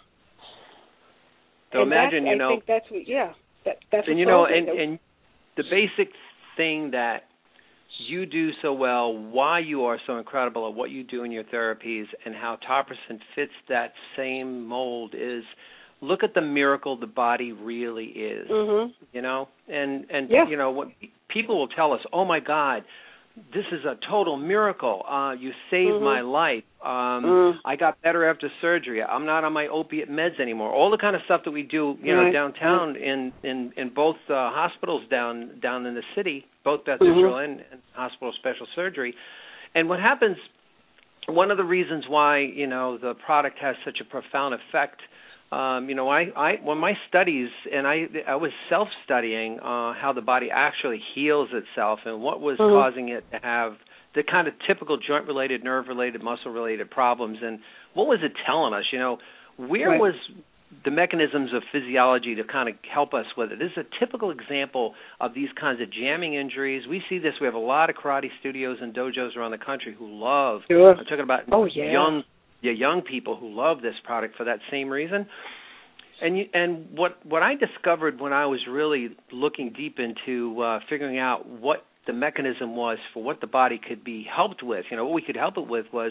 Speaker 4: So
Speaker 2: and
Speaker 4: imagine, you
Speaker 2: I
Speaker 4: know.
Speaker 2: I think that's what, yeah. That, that's
Speaker 4: and, you know, and, and the basic thing that you do so well, why you are so incredible at what you do in your therapies, and how Topricin fits that same mold is, look at the miracle the body really is.
Speaker 2: Mm-hmm.
Speaker 4: You know, and and
Speaker 2: yeah.
Speaker 4: you know what people will tell us, oh my God, this is a total miracle. Uh, you saved
Speaker 2: mm-hmm.
Speaker 4: my life. Um,
Speaker 2: mm.
Speaker 4: I got better after surgery. I'm not on my opiate meds anymore. All the kind of stuff that we do, you
Speaker 2: right.
Speaker 4: know, downtown in, in, in both uh, hospitals down down in the city, both Beth
Speaker 2: mm-hmm.
Speaker 4: Israel and, and Hospital of Special Surgery. And what happens, one of the reasons why, you know, the product has such a profound effect, Um, you know, I, I when my studies, and I I was self-studying uh, how the body actually heals itself and what was mm-hmm. causing it to have the kind of typical joint-related, nerve-related, muscle-related problems, and what was it telling us? You know, where
Speaker 2: right.
Speaker 4: was the mechanisms of physiology to kind of help us with it? This is a typical example of these kinds of jamming injuries. We see this. We have a lot of karate studios and dojos around the country who love.
Speaker 2: Sure.
Speaker 4: I'm talking about
Speaker 2: oh, yeah.
Speaker 4: young. Yeah, young people who love this product for that same reason. And you, and what what I discovered when I was really looking deep into uh, figuring out what the mechanism was for what the body could be helped with, you know, what we could help it with was,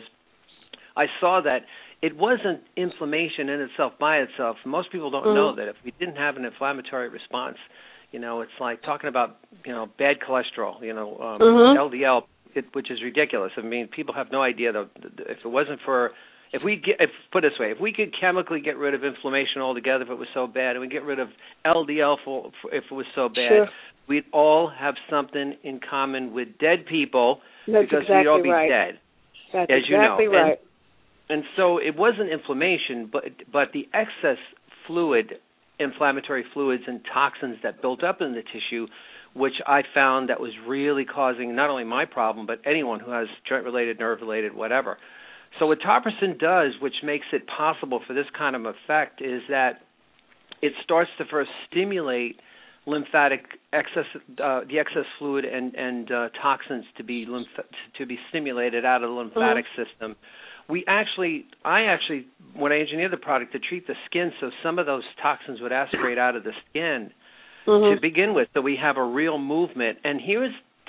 Speaker 4: I saw that it wasn't inflammation in itself by itself. Most people don't mm-hmm. know that if we didn't have an inflammatory response, you know, it's like talking about, you know, bad cholesterol, you know, um, mm-hmm. L D L, it, which is ridiculous. I mean, people have no idea that if it wasn't for If we get, if, put it this way, if we could chemically get rid of inflammation altogether if it was so bad, and we get rid of L D L for, for, if it was so bad,
Speaker 2: sure.
Speaker 4: we'd all have something in common with dead people
Speaker 2: That's
Speaker 4: because
Speaker 2: exactly
Speaker 4: we'd all be
Speaker 2: right.
Speaker 4: dead,
Speaker 2: That's
Speaker 4: as you
Speaker 2: exactly
Speaker 4: know.
Speaker 2: right.
Speaker 4: And, and so it wasn't inflammation, but but the excess fluid, inflammatory fluids and toxins that built up in the tissue, which I found that was really causing not only my problem, but anyone who has joint-related, nerve-related, whatever. So what Topricin does, which makes it possible for this kind of effect, is that it starts to first stimulate lymphatic excess, uh, the excess fluid and, and uh, toxins to be lymph- to be stimulated out of the lymphatic mm-hmm. system. We actually, I actually, when I engineered the product to treat the skin, so some of those toxins would aspirate out of the skin mm-hmm. to begin with, so we have a real movement. And here's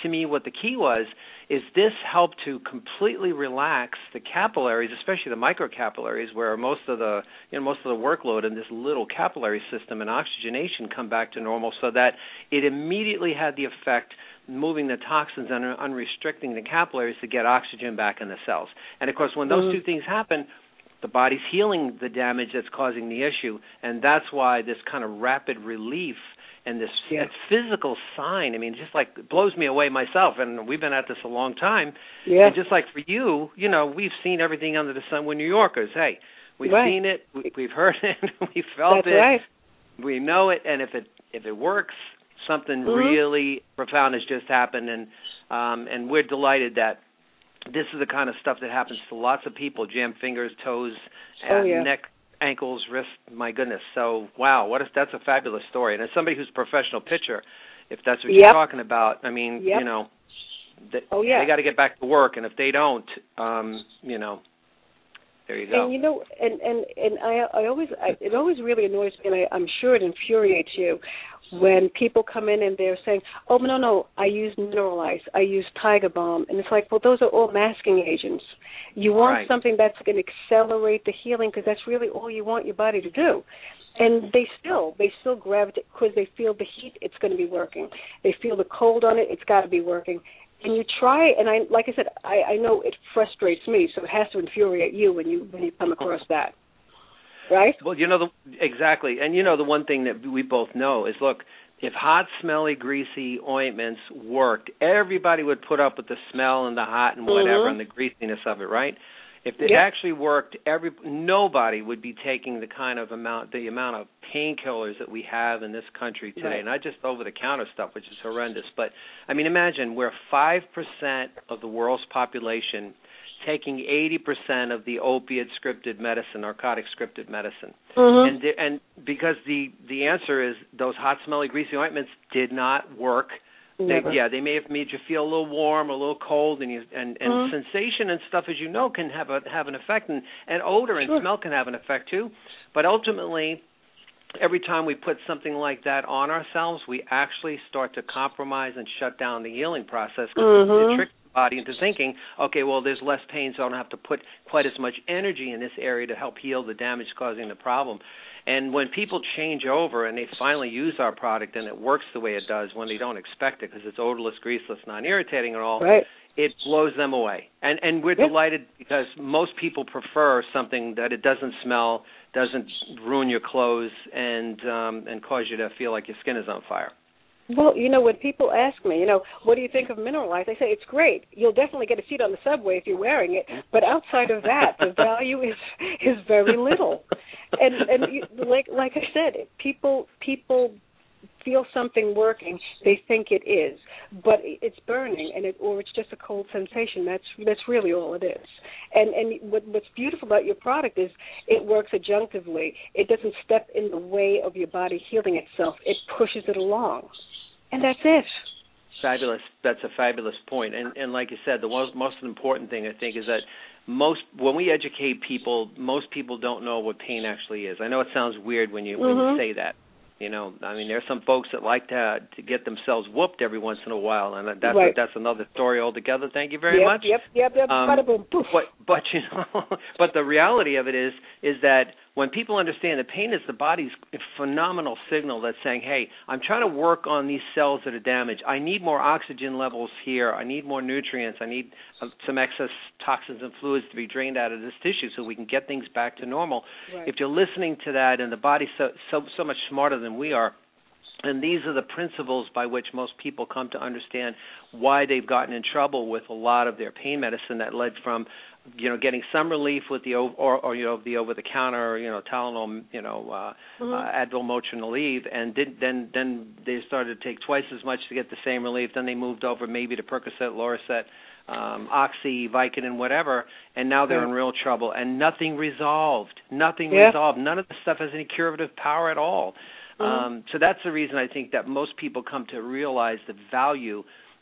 Speaker 4: to me what the key was is this helped to completely relax the capillaries, especially the microcapillaries, where most of the you know most of the workload in this little capillary system and oxygenation come back to normal, so that it immediately had the effect moving the toxins and unrestricting the capillaries to get oxygen back in the cells. And of course, when those mm-hmm. two things happen, the body's healing the damage that's causing the issue, and that's why this kind of rapid relief and this
Speaker 2: yeah.
Speaker 4: physical sign, I mean, just like it blows me away myself, and we've been at this a long time.
Speaker 2: Yeah.
Speaker 4: And just like for you, you know, we've seen everything under the sun. We're New Yorkers. Hey, we've
Speaker 2: right.
Speaker 4: seen it, we, we've heard it, we've felt
Speaker 2: that's
Speaker 4: it,
Speaker 2: right.
Speaker 4: we know it, and if it if it works, something
Speaker 2: mm-hmm.
Speaker 4: really profound has just happened, and um, and we're delighted that this is the kind of stuff that happens to lots of people, jammed fingers, toes,
Speaker 2: oh,
Speaker 4: uh,
Speaker 2: yeah.
Speaker 4: neck, ankles, wrists, my goodness. So, wow, what if that's a fabulous story. And as somebody who's a professional pitcher, if that's what
Speaker 2: yep.
Speaker 4: you're talking about, I mean,
Speaker 2: yep.
Speaker 4: you know, they,
Speaker 2: oh, yeah.
Speaker 4: they got to get back to work, and if they don't, um, you know, there you go.
Speaker 2: And you know, and and and I, I always, I, it always really annoys me, and I, I'm sure it infuriates you when people come in and they're saying, "Oh no, no, I use Mineralize, I use Tiger Balm," and it's like, well, those are all masking agents. You want
Speaker 4: right.
Speaker 2: something that's going to accelerate the healing, because that's really all you want your body to do. And they still, they still gravitate because they feel the heat. It's going to be working. They feel the cold on it. It's got to be working. And you try, and I, like I said, I, I know it frustrates me, so it has to infuriate you when you when you come across that, right?
Speaker 4: Well, you know, the, exactly. And, you know, the one thing that we both know is, look, if hot, smelly, greasy ointments worked, everybody would put up with the smell and the hot and whatever
Speaker 2: mm-hmm.
Speaker 4: and the greasiness of it, right? If it
Speaker 2: yep.
Speaker 4: actually worked, every nobody would be taking the kind of amount, the amount of painkillers that we have in this country today,
Speaker 2: right.
Speaker 4: not just over-the-counter stuff, which is horrendous. But, I mean, imagine we're five percent of the world's population taking eighty percent of the opiate-scripted medicine, narcotic-scripted medicine.
Speaker 2: Mm-hmm.
Speaker 4: And the, and because the, the answer is those hot, smelly, greasy ointments did not work. They, yeah, they may have made you feel a little warm, a little cold, and you, and, and
Speaker 2: mm-hmm.
Speaker 4: sensation and stuff, as you know, can have a have an effect, and, and odor and
Speaker 2: sure.
Speaker 4: smell can have an effect too. But ultimately, every time we put something like that on ourselves, we actually start to compromise and shut down the healing process, because
Speaker 2: mm-hmm.
Speaker 4: it tricks the body into thinking, okay, well, there's less pain, so I don't have to put quite as much energy in this area to help heal the damage causing the problem. And when people change over and they finally use our product and it works the way it does when they don't expect it, because it's odorless, greaseless, non-irritating at all,
Speaker 2: right.
Speaker 4: it blows them away. And and we're
Speaker 2: yeah.
Speaker 4: delighted, because most people prefer something that it doesn't smell, doesn't ruin your clothes, and um, and cause you to feel like your skin is on fire.
Speaker 2: Well, you know, when people ask me, you know, what do you think of Mineralize? I say it's great. You'll definitely get a seat on the subway if you're wearing it. But outside of that, the value is is very little. And and you, like like I said, people people feel something working, they think it is, but it's burning, and it or it's just a cold sensation. That's that's really all it is. And and what, what's beautiful about your product is it works adjunctively. It doesn't step in the way of your body healing itself. It pushes it along. And that's it.
Speaker 4: Fabulous. That's a fabulous point. And and like you said, the most, most important thing, I think, is that most when we educate people, most people don't know what pain actually is. I know it sounds weird when you when
Speaker 2: mm-hmm.
Speaker 4: you say that. You know, I mean, there's some folks that like to to get themselves whooped every once in a while, and that's
Speaker 2: right.
Speaker 4: a, that's another story altogether. Thank you very
Speaker 2: yep,
Speaker 4: much.
Speaker 2: Yep, yep, yep.
Speaker 4: Um,
Speaker 2: Bada boom, poof.
Speaker 4: But but you know, but the reality of it is is that when people understand that pain is the body's phenomenal signal that's saying, hey, I'm trying to work on these cells that are damaged. I need more oxygen levels here. I need more nutrients. I need uh, some excess toxins and fluids to be drained out of this tissue so we can get things back to normal.
Speaker 2: Right.
Speaker 4: If you're listening to that, and the body's so, so so much smarter than we are, and these are the principles by which most people come to understand why they've gotten in trouble with a lot of their pain medicine that led from, you know, getting some relief with the or, or you know the over-the-counter, you know, Tylenol, you know, uh,
Speaker 2: mm-hmm.
Speaker 4: uh, Advil, Motrin, Aleve, and did, then then they started to take twice as much to get the same relief. Then they moved over maybe to Percocet, Loracet, um, Oxy, Vicodin, whatever, and now they're
Speaker 2: yeah.
Speaker 4: in real trouble. And nothing resolved. Nothing
Speaker 2: yeah.
Speaker 4: resolved. None of the stuff has any curative power at all.
Speaker 2: Mm-hmm.
Speaker 4: Um, so that's the reason I think that most people come to realize the value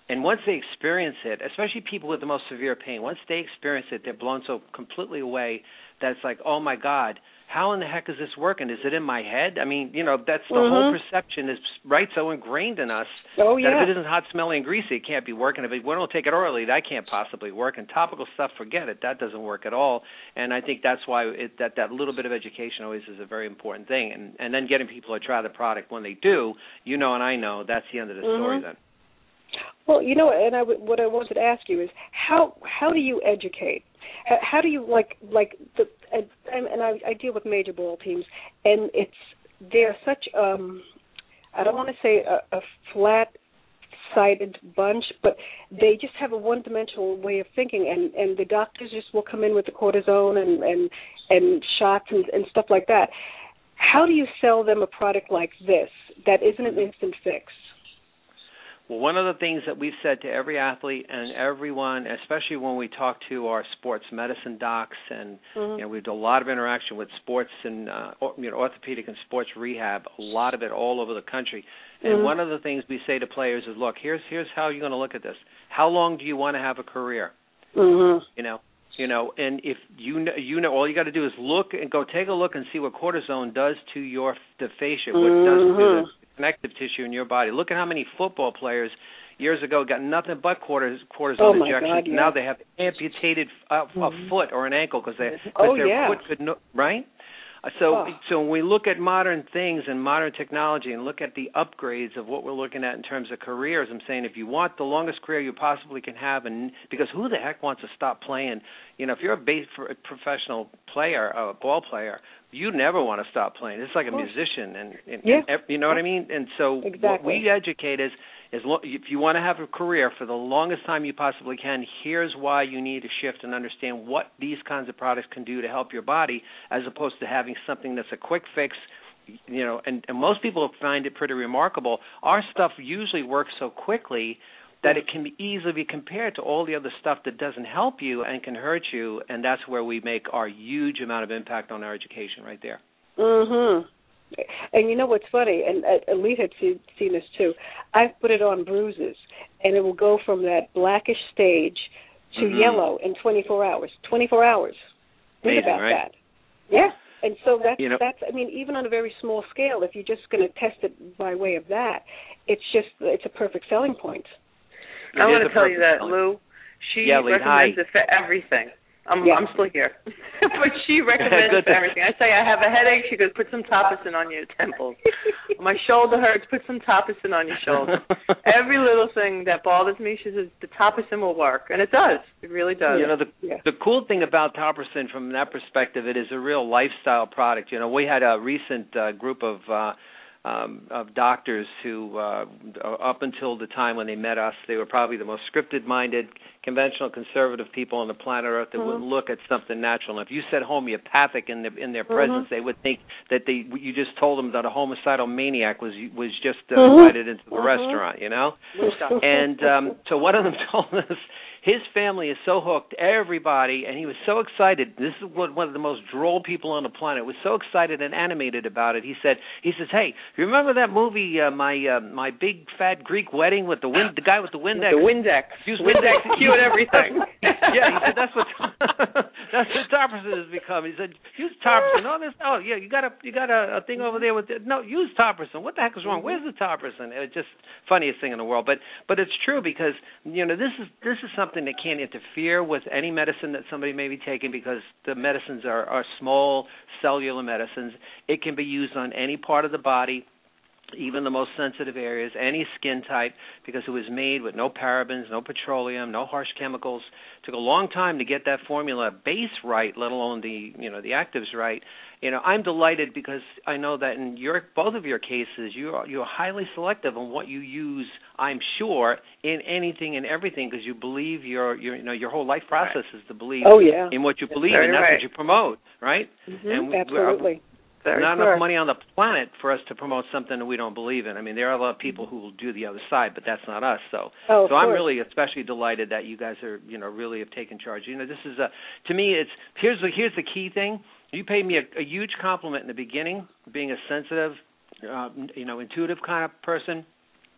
Speaker 4: And once they experience it, especially people with the most severe pain, once they experience it, they're blown so completely away that it's like, oh, my God, how in the heck is this working? Is it in my head? I mean, you know, that's the
Speaker 2: mm-hmm.
Speaker 4: whole perception is, right, so ingrained in us
Speaker 2: oh,
Speaker 4: that
Speaker 2: yeah.
Speaker 4: if it isn't hot, smelly, and greasy, it can't be working. If we don't take it orally, that can't possibly work. And topical stuff, forget it. That doesn't work at all. And I think that's why it, that, that little bit of education always is a very important thing. And, and then getting people to try the product when they do, you know and I know, that's the end of the
Speaker 2: mm-hmm.
Speaker 4: story then.
Speaker 2: Well, you know, and I w- what I wanted to ask you is how how do you educate? How, how do you like like the and, and I, I deal with major ball teams, and it's they're such um I don't want to say a, a flat-sided bunch, but they just have a one-dimensional way of thinking, and, and the doctors just will come in with the cortisone and and, and shots and, and stuff like that. How do you sell them a product like this that isn't an instant fix?
Speaker 4: Well, one of the things that we've said to every athlete and everyone, especially when we talk to our sports medicine docs, and mm-hmm. you know, we do a lot of interaction with sports and uh, you know, orthopedic and sports rehab, a lot of it all over the country. And mm-hmm. one of the things we say to players is, look, here's here's how you're going to look at this. How long do you want to have a career?
Speaker 2: Mm-hmm.
Speaker 4: You know, you know, and if you know, you know, all you got to do is look and go take a look and see what cortisone does to your the fascia, what it does to the connective tissue in your body. Look at how many football players years ago got nothing but cortisone
Speaker 2: oh
Speaker 4: injections.
Speaker 2: God, yeah.
Speaker 4: Now they have amputated a,
Speaker 2: mm-hmm.
Speaker 4: a foot or an ankle because they,
Speaker 2: oh,
Speaker 4: their
Speaker 2: yeah.
Speaker 4: foot could no, right? So,
Speaker 2: oh.
Speaker 4: so when we look at modern things and modern technology and look at the upgrades of what we're looking at in terms of careers, I'm saying if you want the longest career you possibly can have, and because who the heck wants to stop playing? You know, if you're a, base, for a professional player, a ball player, you never want to stop playing. It's like a musician, and, and,
Speaker 2: yeah.
Speaker 4: and you know what I mean. And so,
Speaker 2: exactly.
Speaker 4: what we educate is, is lo- if you want to have a career for the longest time you possibly can, here's why you need to shift and understand what these kinds of products can do to help your body, as opposed to having something that's a quick fix. You know, and, and most people find it pretty remarkable. Our stuff usually works so quickly that it can be easily be compared to all the other stuff that doesn't help you and can hurt you, and that's where we make our huge amount of impact on our education right there.
Speaker 2: Mm-hmm. And you know what's funny, and uh, Elite had seen, seen this too, I've put it on bruises, and it will go from that blackish stage to
Speaker 4: mm-hmm.
Speaker 2: yellow in twenty-four hours. twenty-four hours. Think
Speaker 4: Amazing,
Speaker 2: about
Speaker 4: right?
Speaker 2: that. Yeah. And so that's,
Speaker 4: you know,
Speaker 2: that's, I mean, even on a very small scale, if you're just going to test it by way of that, it's just, it's a perfect selling point.
Speaker 3: It I want to tell you that, Lou, she
Speaker 4: yeah, Lee,
Speaker 3: recommends
Speaker 4: hi.
Speaker 3: it for everything. I'm,
Speaker 2: yeah.
Speaker 3: I'm still here. But she recommends it for everything. I say I have a headache, she goes, put some Topicin on your temples. My shoulder hurts, put some Topicin on your shoulder. Every little thing that bothers me, she says, the Topicin will work. And it does. It really does.
Speaker 4: You know, the yeah. the cool thing about Topicin from that perspective, it is a real lifestyle product. You know, we had a recent uh, group of uh, Um, of doctors who, uh, up until the time when they met us, they were probably the most scripted-minded, conventional, conservative people on the planet Earth that mm-hmm. wouldn't look at something natural. And if you said homeopathic in, the, in their presence, mm-hmm. they would think that they you just told them that a homicidal maniac was was just uh, mm-hmm. invited into the mm-hmm. restaurant, you know? And um, so one of them told us his family is so hooked, everybody, and he was so excited. This is one of the most droll people on the planet. Was so excited and animated about it. He said, he says, hey, you remember that movie, uh, my uh, my big fat Greek wedding with the wind, the guy with the Windex?
Speaker 3: The Windex.
Speaker 4: Use
Speaker 3: Windex to cure everything.
Speaker 4: Yeah, he said that's what that's what Topicin has become. He said, use Topicin. Oh, this, oh yeah, you got a you got a, a thing over there with the, no, use Topicin. What the heck is wrong? Where's the Topicin? It's just funniest thing in the world. But but it's true because you know this is this is something that can't interfere with any medicine that somebody may be taking because the medicines are, are small cellular medicines. It can be used on any part of the body, even the most sensitive areas, any skin type, because it was made with no parabens, no petroleum, no harsh chemicals. It took a long time to get that formula base right, let alone the you know the actives right. You know, I'm delighted because I know that in your both of your cases, you are you're highly selective on what you use. I'm sure in anything and everything because you believe your your you know your whole life process right. is to believe
Speaker 2: oh, yeah.
Speaker 4: in what you
Speaker 2: that's
Speaker 4: believe, and that's
Speaker 2: right.
Speaker 4: what you promote, right?
Speaker 2: Mm-hmm.
Speaker 4: And
Speaker 2: absolutely.
Speaker 4: There's
Speaker 2: Very
Speaker 4: not
Speaker 2: clear.
Speaker 4: enough money on the planet for us to promote something that we don't believe in. I mean, there are a lot of people who will do the other side, but that's not us. So,
Speaker 2: oh,
Speaker 4: so I'm
Speaker 2: course.
Speaker 4: really especially delighted that you guys are, you know, really have taken charge. You know, this is a to me, it's here's the here's the key thing. You paid me a, a huge compliment in the beginning, being a sensitive, uh, you know, intuitive kind of person.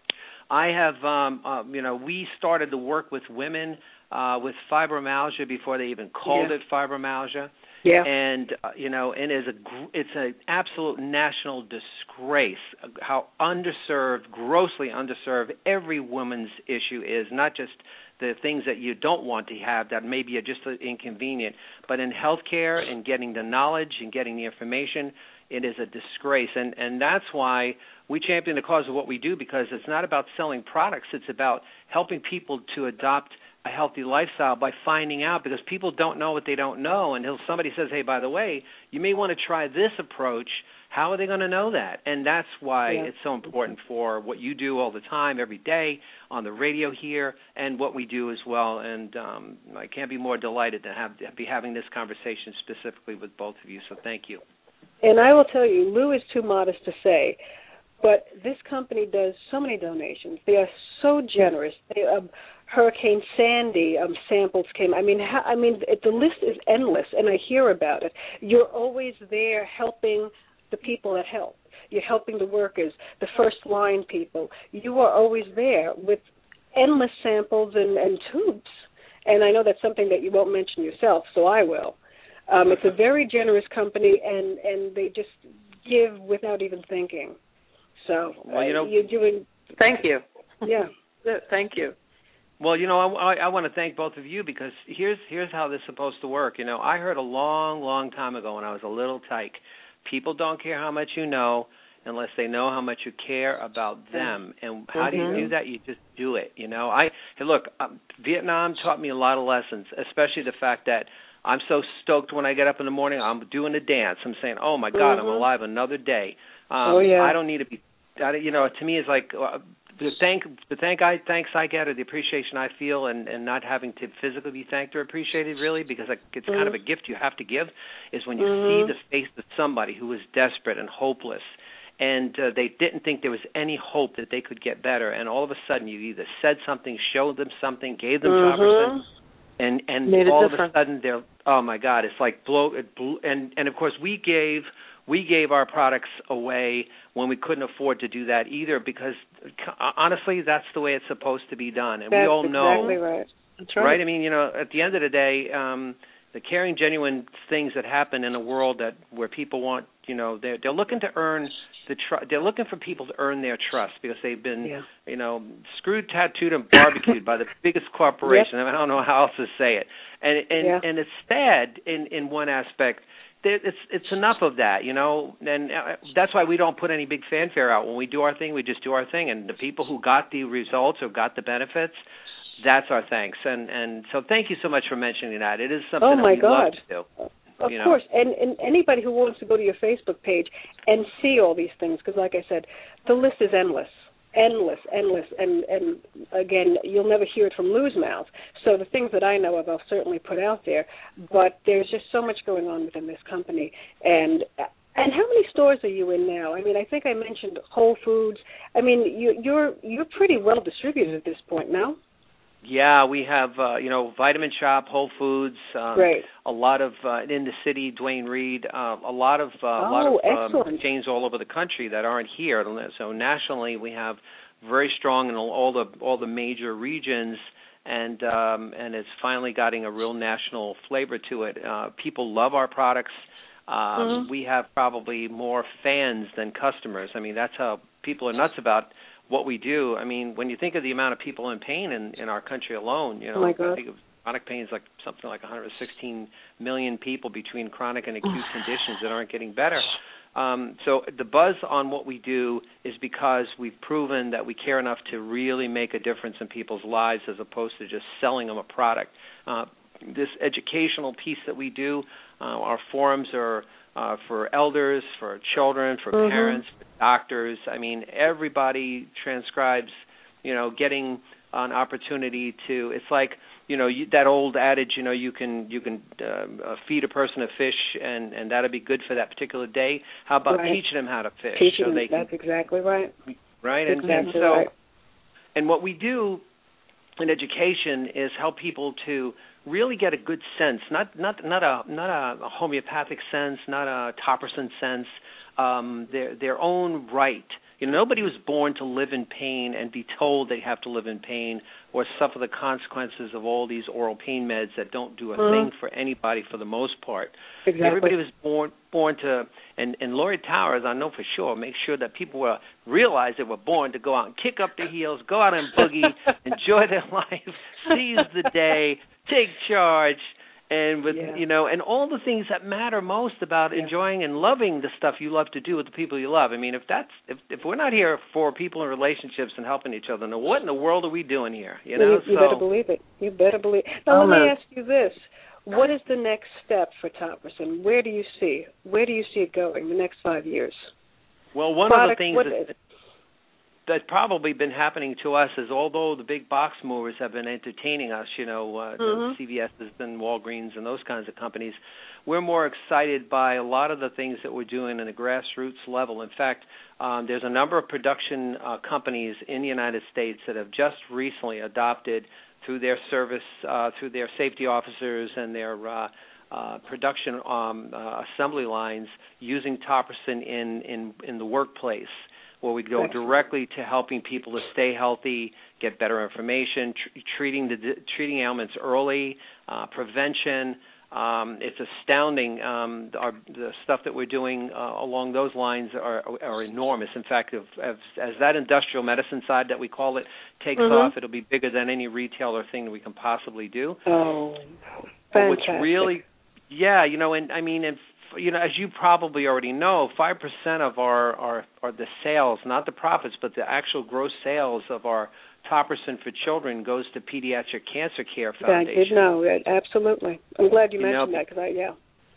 Speaker 4: I have, um, uh, you know, we started to work with women uh, with fibromyalgia before they even called
Speaker 2: yeah.
Speaker 4: it fibromyalgia.
Speaker 2: Yeah.
Speaker 4: And, uh, you know, and it's, a, it's an absolute national disgrace how underserved, grossly underserved every woman's issue is, not just the things that you don't want to have that maybe are just inconvenient, but in healthcare and getting the knowledge and getting the information, it is a disgrace. And, and that's why we champion the cause of what we do, because it's not about selling products. It's about helping people to adopt a healthy lifestyle by finding out, because people don't know what they don't know. And if somebody says, hey, by the way, you may want to try this approach, how are they going to know that? And that's why yeah. it's so important for what you do all the time, every day, on the radio here, and what we do as well. And um, I can't be more delighted to have to be having this conversation specifically with both of you, so thank you.
Speaker 2: And I will tell you, Lou is too modest to say, but this company does so many donations. They are so generous. They, um, Hurricane Sandy um, samples came. I mean, ha- I mean, it, the list is endless, and I hear about it. You're always there helping the people that help. You're helping the workers, the first-line people. You are always there with endless samples and, and tubes. And I know that's something that you won't mention yourself, so I will. Um, it's a very generous company, and, and they just give without even thinking. So
Speaker 4: well, you know,
Speaker 2: uh, you're doing.
Speaker 3: Thank you.
Speaker 2: Yeah.
Speaker 3: Thank you.
Speaker 4: Well, you know, I, I want to thank both of you, because here's here's how this is supposed to work. You know, I heard a long, long time ago when I was a little tyke, people don't care how much you know unless they know how much you care about them. And how mm-hmm. do you do that? You just do it. You know, I hey, look, um, Vietnam taught me a lot of lessons, especially the fact that I'm so stoked when I get up in the morning. I'm doing a dance. I'm saying, oh, my God, mm-hmm. I'm alive another day. Um,
Speaker 2: oh, yeah.
Speaker 4: I don't need to be, I, you know, to me it's like uh, the thank the thank I thanks I get, or the appreciation I feel, and, and not having to physically be thanked or appreciated, really, because it's mm-hmm. kind of a gift you have to give, is when you mm-hmm. see the face of somebody who is desperate and hopeless, and uh, they didn't think there was any hope that they could get better, and all of a sudden you either said something, showed them something, gave them
Speaker 2: mm-hmm.
Speaker 4: Jefferson, and and
Speaker 3: Made
Speaker 4: all
Speaker 3: difference.
Speaker 4: of a sudden they're, oh my God, it's like blow it blew, and and of course we gave we gave our products away when we couldn't afford to do that either, because honestly that's the way it's supposed to be done, and
Speaker 2: that's
Speaker 4: we all know
Speaker 2: exactly right.
Speaker 3: That's right.
Speaker 4: right. I mean, you know, at the end of the day, um, the caring, genuine things that happen in a world that where people want, you know, they're they're looking to earn the tr- they're looking for people to earn their trust, because they've been,
Speaker 2: yeah.
Speaker 4: you know, screwed, tattooed, and barbecued by the biggest corporation. Yep. I, mean, I don't know how else to say it, and and
Speaker 2: yeah.
Speaker 4: and it's sad in in one aspect. It's it's enough of that, you know, and that's why we don't put any big fanfare out. When we do our thing, we just do our thing, and the people who got the results or got the benefits, that's our thanks. And and so thank you so much for mentioning that. It is something
Speaker 2: oh
Speaker 4: that
Speaker 2: my
Speaker 4: we
Speaker 2: God.
Speaker 4: love to do.
Speaker 2: Of
Speaker 4: you know?
Speaker 2: course, and, and anybody who wants to go to your Facebook page and see all these things, because like I said, the list is endless. Endless, endless, and, and again, you'll never hear it from Lou's mouth. So the things that I know of, I'll certainly put out there. But there's just so much going on within this company. And and how many stores are you in now? I mean, I think I mentioned Whole Foods. I mean, you, you're you're pretty well distributed at this point now.
Speaker 4: Yeah, we have, uh, you know, Vitamin Shoppe, Whole Foods, um,
Speaker 2: right.
Speaker 4: a lot of, uh, in the city, Duane Reade, uh, a lot of, uh,
Speaker 2: oh,
Speaker 4: a lot of
Speaker 2: um,
Speaker 4: chains all over the country that aren't here. So nationally, we have very strong in all the all the major regions, and um, and it's finally getting a real national flavor to it. Uh, people love our products. Um, mm-hmm. We have probably more fans than customers. I mean, that's how people are nuts about what we do. I mean, when you think of the amount of people in pain in, in our country alone, you know,
Speaker 2: oh
Speaker 4: I think of chronic pain is like something like one hundred sixteen million people between chronic and acute conditions that aren't getting better. Um, so the buzz on what we do is because we've proven that we care enough to really make a difference in people's lives, as opposed to just selling them a product. Uh, this educational piece that we do, uh, our forums are uh, for elders, for children, for mm-hmm. parents, for doctors. I mean, everybody transcribes, you know, getting an opportunity to, it's like, you know, you, that old adage, you know, you can you can uh, feed a person a fish, and, and that'll be good for that particular day. How about
Speaker 2: right.
Speaker 4: teaching them how to fish?
Speaker 2: Teaching
Speaker 4: so
Speaker 2: them,
Speaker 4: they can,
Speaker 2: that's exactly right.
Speaker 4: Right,
Speaker 2: and,
Speaker 4: exactly
Speaker 2: and
Speaker 4: so,
Speaker 2: right.
Speaker 4: and what we do in education is help people to really get a good sense, not not not a not a homeopathic sense, not a Topperson sense, um, their their own right. You know, nobody was born to live in pain and be told they have to live in pain or suffer the consequences of all these oral pain meds that don't do a mm-hmm. thing for anybody for the most part.
Speaker 2: Exactly.
Speaker 4: Everybody was born born to, and, and Laurie Towers, I know for sure, make sure that people were realize they were born to go out and kick up their heels, go out and boogie, enjoy their life, seize the day, take charge, and with
Speaker 2: yeah.
Speaker 4: you know, and all the things that matter most about yeah. enjoying and loving the stuff you love to do with the people you love. I mean, if that's if, if we're not here for people in relationships and helping each other, then what in the world are we doing here? You know,
Speaker 2: you, you
Speaker 4: so,
Speaker 2: better believe it. You better believe. Now
Speaker 3: um,
Speaker 2: let me ask you this: what is the next step for Topperson? Where do you see? Where do you see it going the next five years?
Speaker 4: Well, one
Speaker 2: Product,
Speaker 4: of the things
Speaker 2: what,
Speaker 4: that, that's probably been happening to us is, although the big box movers have been entertaining us, you know, uh,
Speaker 2: mm-hmm.
Speaker 4: C V S's and Walgreens and those kinds of companies, we're more excited by a lot of the things that we're doing in the grassroots level. In fact, um, there's a number of production uh, companies in the United States that have just recently adopted through their service, uh, through their safety officers and their uh, uh, production um, uh, assembly lines, using Topperson in, in, in the workplace, where we go directly to helping people to stay healthy, get better information, tr- treating the treating ailments early, uh, prevention. Um, it's astounding. Um, our, the stuff that we're doing uh, along those lines are, are enormous. In fact, if, as, as that industrial medicine side that we call it takes
Speaker 2: mm-hmm.
Speaker 4: off, it'll be bigger than any retailer thing that we can possibly do.
Speaker 2: Oh,
Speaker 4: fantastic.
Speaker 2: But
Speaker 4: what's really, yeah, you know, and I mean, and you know, as you probably already know, five percent of our, our, our the sales, not the profits, but the actual gross sales of our Topperson for Children goes to Pediatric Cancer Care Foundation.
Speaker 2: I did know, absolutely. I'm glad you,
Speaker 4: you
Speaker 2: mentioned
Speaker 4: know,
Speaker 2: that, because I, yeah.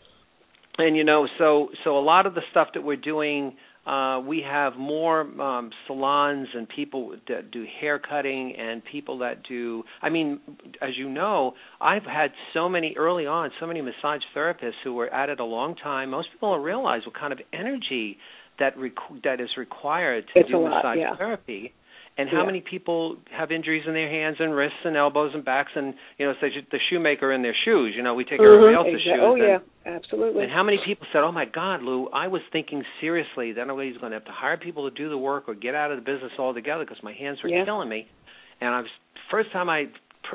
Speaker 4: And, you know, so so a lot of the stuff that we're doing, uh, we have more um, salons and people that do hair cutting and people that do, I mean, as you know, I've had so many, early on, so many massage therapists who were at it a long time. Most people don't realize what kind of energy that requ- that is required to
Speaker 2: it's
Speaker 4: do
Speaker 2: lot,
Speaker 4: massage
Speaker 2: yeah.
Speaker 4: therapy. And how
Speaker 2: yeah.
Speaker 4: many people have injuries in their hands and wrists and elbows and backs, and, you know, say the shoemaker in their shoes. You know, we take care
Speaker 2: mm-hmm.
Speaker 4: of everybody else's
Speaker 2: exactly.
Speaker 4: shoes.
Speaker 2: Oh,
Speaker 4: and,
Speaker 2: yeah, absolutely.
Speaker 4: And how many people said, oh, my God, Lou, I was thinking seriously that nobody's going to have to hire people to do the work or get out of the business altogether because my hands were
Speaker 2: yeah.
Speaker 4: killing me. And I was first time I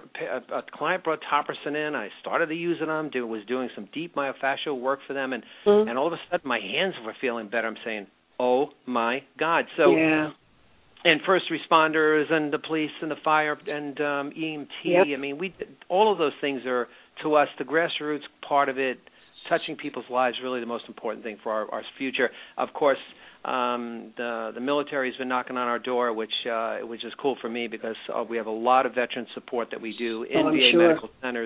Speaker 4: a client brought Topperson in, I started to use them, do, was doing some deep myofascial work for them, and,
Speaker 2: mm-hmm.
Speaker 4: and all of a sudden my hands were feeling better. I'm saying, oh, my God. So.
Speaker 2: Yeah.
Speaker 4: And first responders and the police and the fire and um, E M T.
Speaker 2: Yep.
Speaker 4: I mean, we all of those things are, to us, the grassroots part of it, touching people's lives, really the most important thing for our, our future. Of course, um, the the military has been knocking on our door, which uh, which is cool for me because uh, we have a lot of veteran support that we do in
Speaker 2: oh,
Speaker 4: V A
Speaker 2: sure.
Speaker 4: medical centers.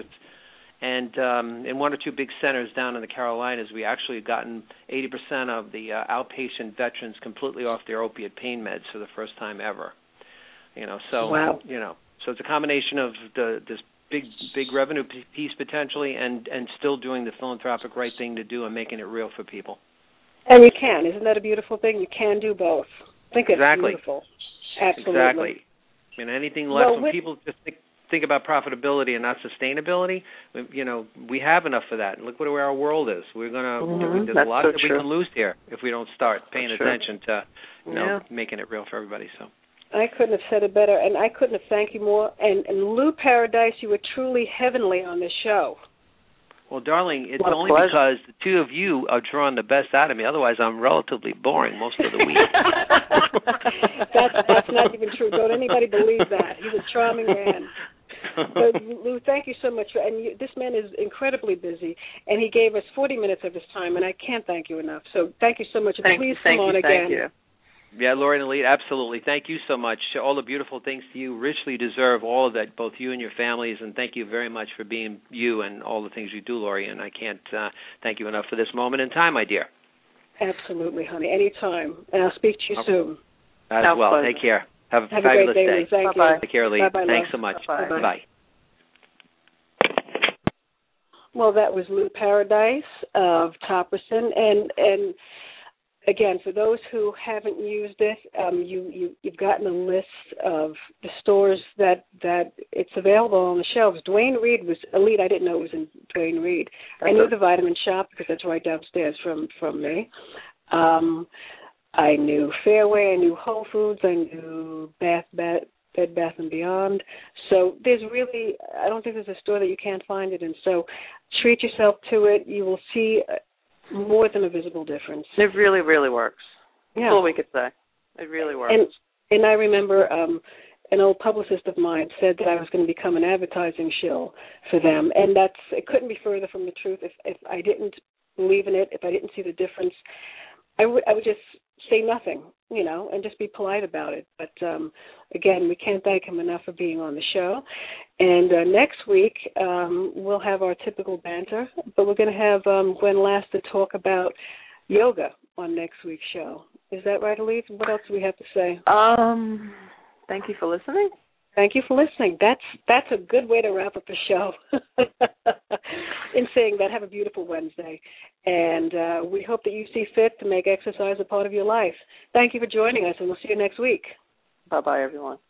Speaker 4: And um, in one or two big centers down in the Carolinas, we actually have gotten eighty percent of the uh, outpatient veterans completely off their opiate pain meds for the first time ever. You know, so
Speaker 2: wow.
Speaker 4: you know, so it's a combination of the this big big revenue piece potentially, and and still doing the philanthropic right thing to do and making it real for people.
Speaker 2: And you can, isn't that a beautiful thing? You can do both. I think it's
Speaker 4: exactly.
Speaker 2: beautiful. Absolutely.
Speaker 4: Exactly. I mean, anything less
Speaker 2: well,
Speaker 4: when
Speaker 2: with,
Speaker 4: people just think. think about profitability and not sustainability, you know, we have enough of that. Look where our world is. We're going to,
Speaker 3: mm-hmm.
Speaker 4: there's
Speaker 3: That's
Speaker 4: a lot
Speaker 3: so
Speaker 4: that
Speaker 3: true.
Speaker 4: we can lose here if we don't start paying
Speaker 3: That's
Speaker 4: attention
Speaker 3: true.
Speaker 4: to, you know,
Speaker 3: yeah.
Speaker 4: making it real for everybody. So
Speaker 2: I couldn't have said it better, and I couldn't have thanked you more. And, and Lou Paradise, you were truly heavenly on this show.
Speaker 4: Well, darling, it's
Speaker 3: what
Speaker 4: only because the two of you are drawing the best out of me. Otherwise, I'm relatively boring most of the week.
Speaker 2: that's, that's not even true. Don't anybody believe that. He's a charming man. So, Lou, thank you so much. For, and you, this man is incredibly busy, and he gave us forty minutes of his time, and I can't thank you enough. So thank you so much.
Speaker 3: Thank
Speaker 2: Please
Speaker 3: you,
Speaker 2: come
Speaker 3: thank
Speaker 2: on
Speaker 3: you,
Speaker 2: again.
Speaker 3: Thank you.
Speaker 4: Yeah, Laurie and Elite, absolutely. Thank you so much. All the beautiful things to you. Richly deserve all of that, both you and your families, and thank you very much for being you and all the things you do, Laurie, and I can't uh, thank you enough for this moment in time, my dear.
Speaker 2: Absolutely, honey. Anytime. And I'll speak to you
Speaker 4: okay.
Speaker 2: soon.
Speaker 4: As
Speaker 3: Have
Speaker 4: well.
Speaker 3: fun.
Speaker 4: Take care. Have a
Speaker 2: Have
Speaker 4: fabulous
Speaker 2: a great day.
Speaker 4: day.
Speaker 2: Lou. Thank
Speaker 3: Bye-bye.
Speaker 2: you.
Speaker 4: Take care, Lee.
Speaker 2: Bye-bye,
Speaker 4: Thanks
Speaker 2: love.
Speaker 4: so much.
Speaker 3: Bye-bye.
Speaker 4: Bye.
Speaker 2: Well, that was Lou Paradise of Topperson, and and again, for those who haven't used it, um, you, you, you've gotten a list of the stores that, that it's available on the shelves. Duane Reade was Elite. I didn't know it was in Duane Reade. I knew the Vitamin Shop because that's right downstairs from, from me. Um, I knew Fairway. I knew Whole Foods. I knew Bath, Bath, Bed Bath and Beyond. So there's really, I don't think there's a store that you can't find it in. So treat yourself to it. You will see more than a visible difference.
Speaker 3: It really, really works.
Speaker 2: Yeah.
Speaker 3: That's all we could say. It really works.
Speaker 2: And and I remember um, an old publicist of mine said that I was going to become an advertising shill for them, and that's it couldn't be further from the truth. If if I didn't believe in it, if I didn't see the difference, I would I would just say nothing, you know, and just be polite about it. But um, again, we can't thank him enough for being on the show. And uh, next week um, we'll have our typical banter, but we're going to have um, Gwen Last to talk about yoga on next week's show. Is that right, Elise? What else do we have to say?
Speaker 3: Um, thank you for listening.
Speaker 2: Thank you for listening. That's that's a good way to wrap up the show. In saying that, have a beautiful Wednesday. And uh, we hope that you see fit to make exercise a part of your life. Thank you for joining us, and we'll see you next week.
Speaker 3: Bye-bye, everyone.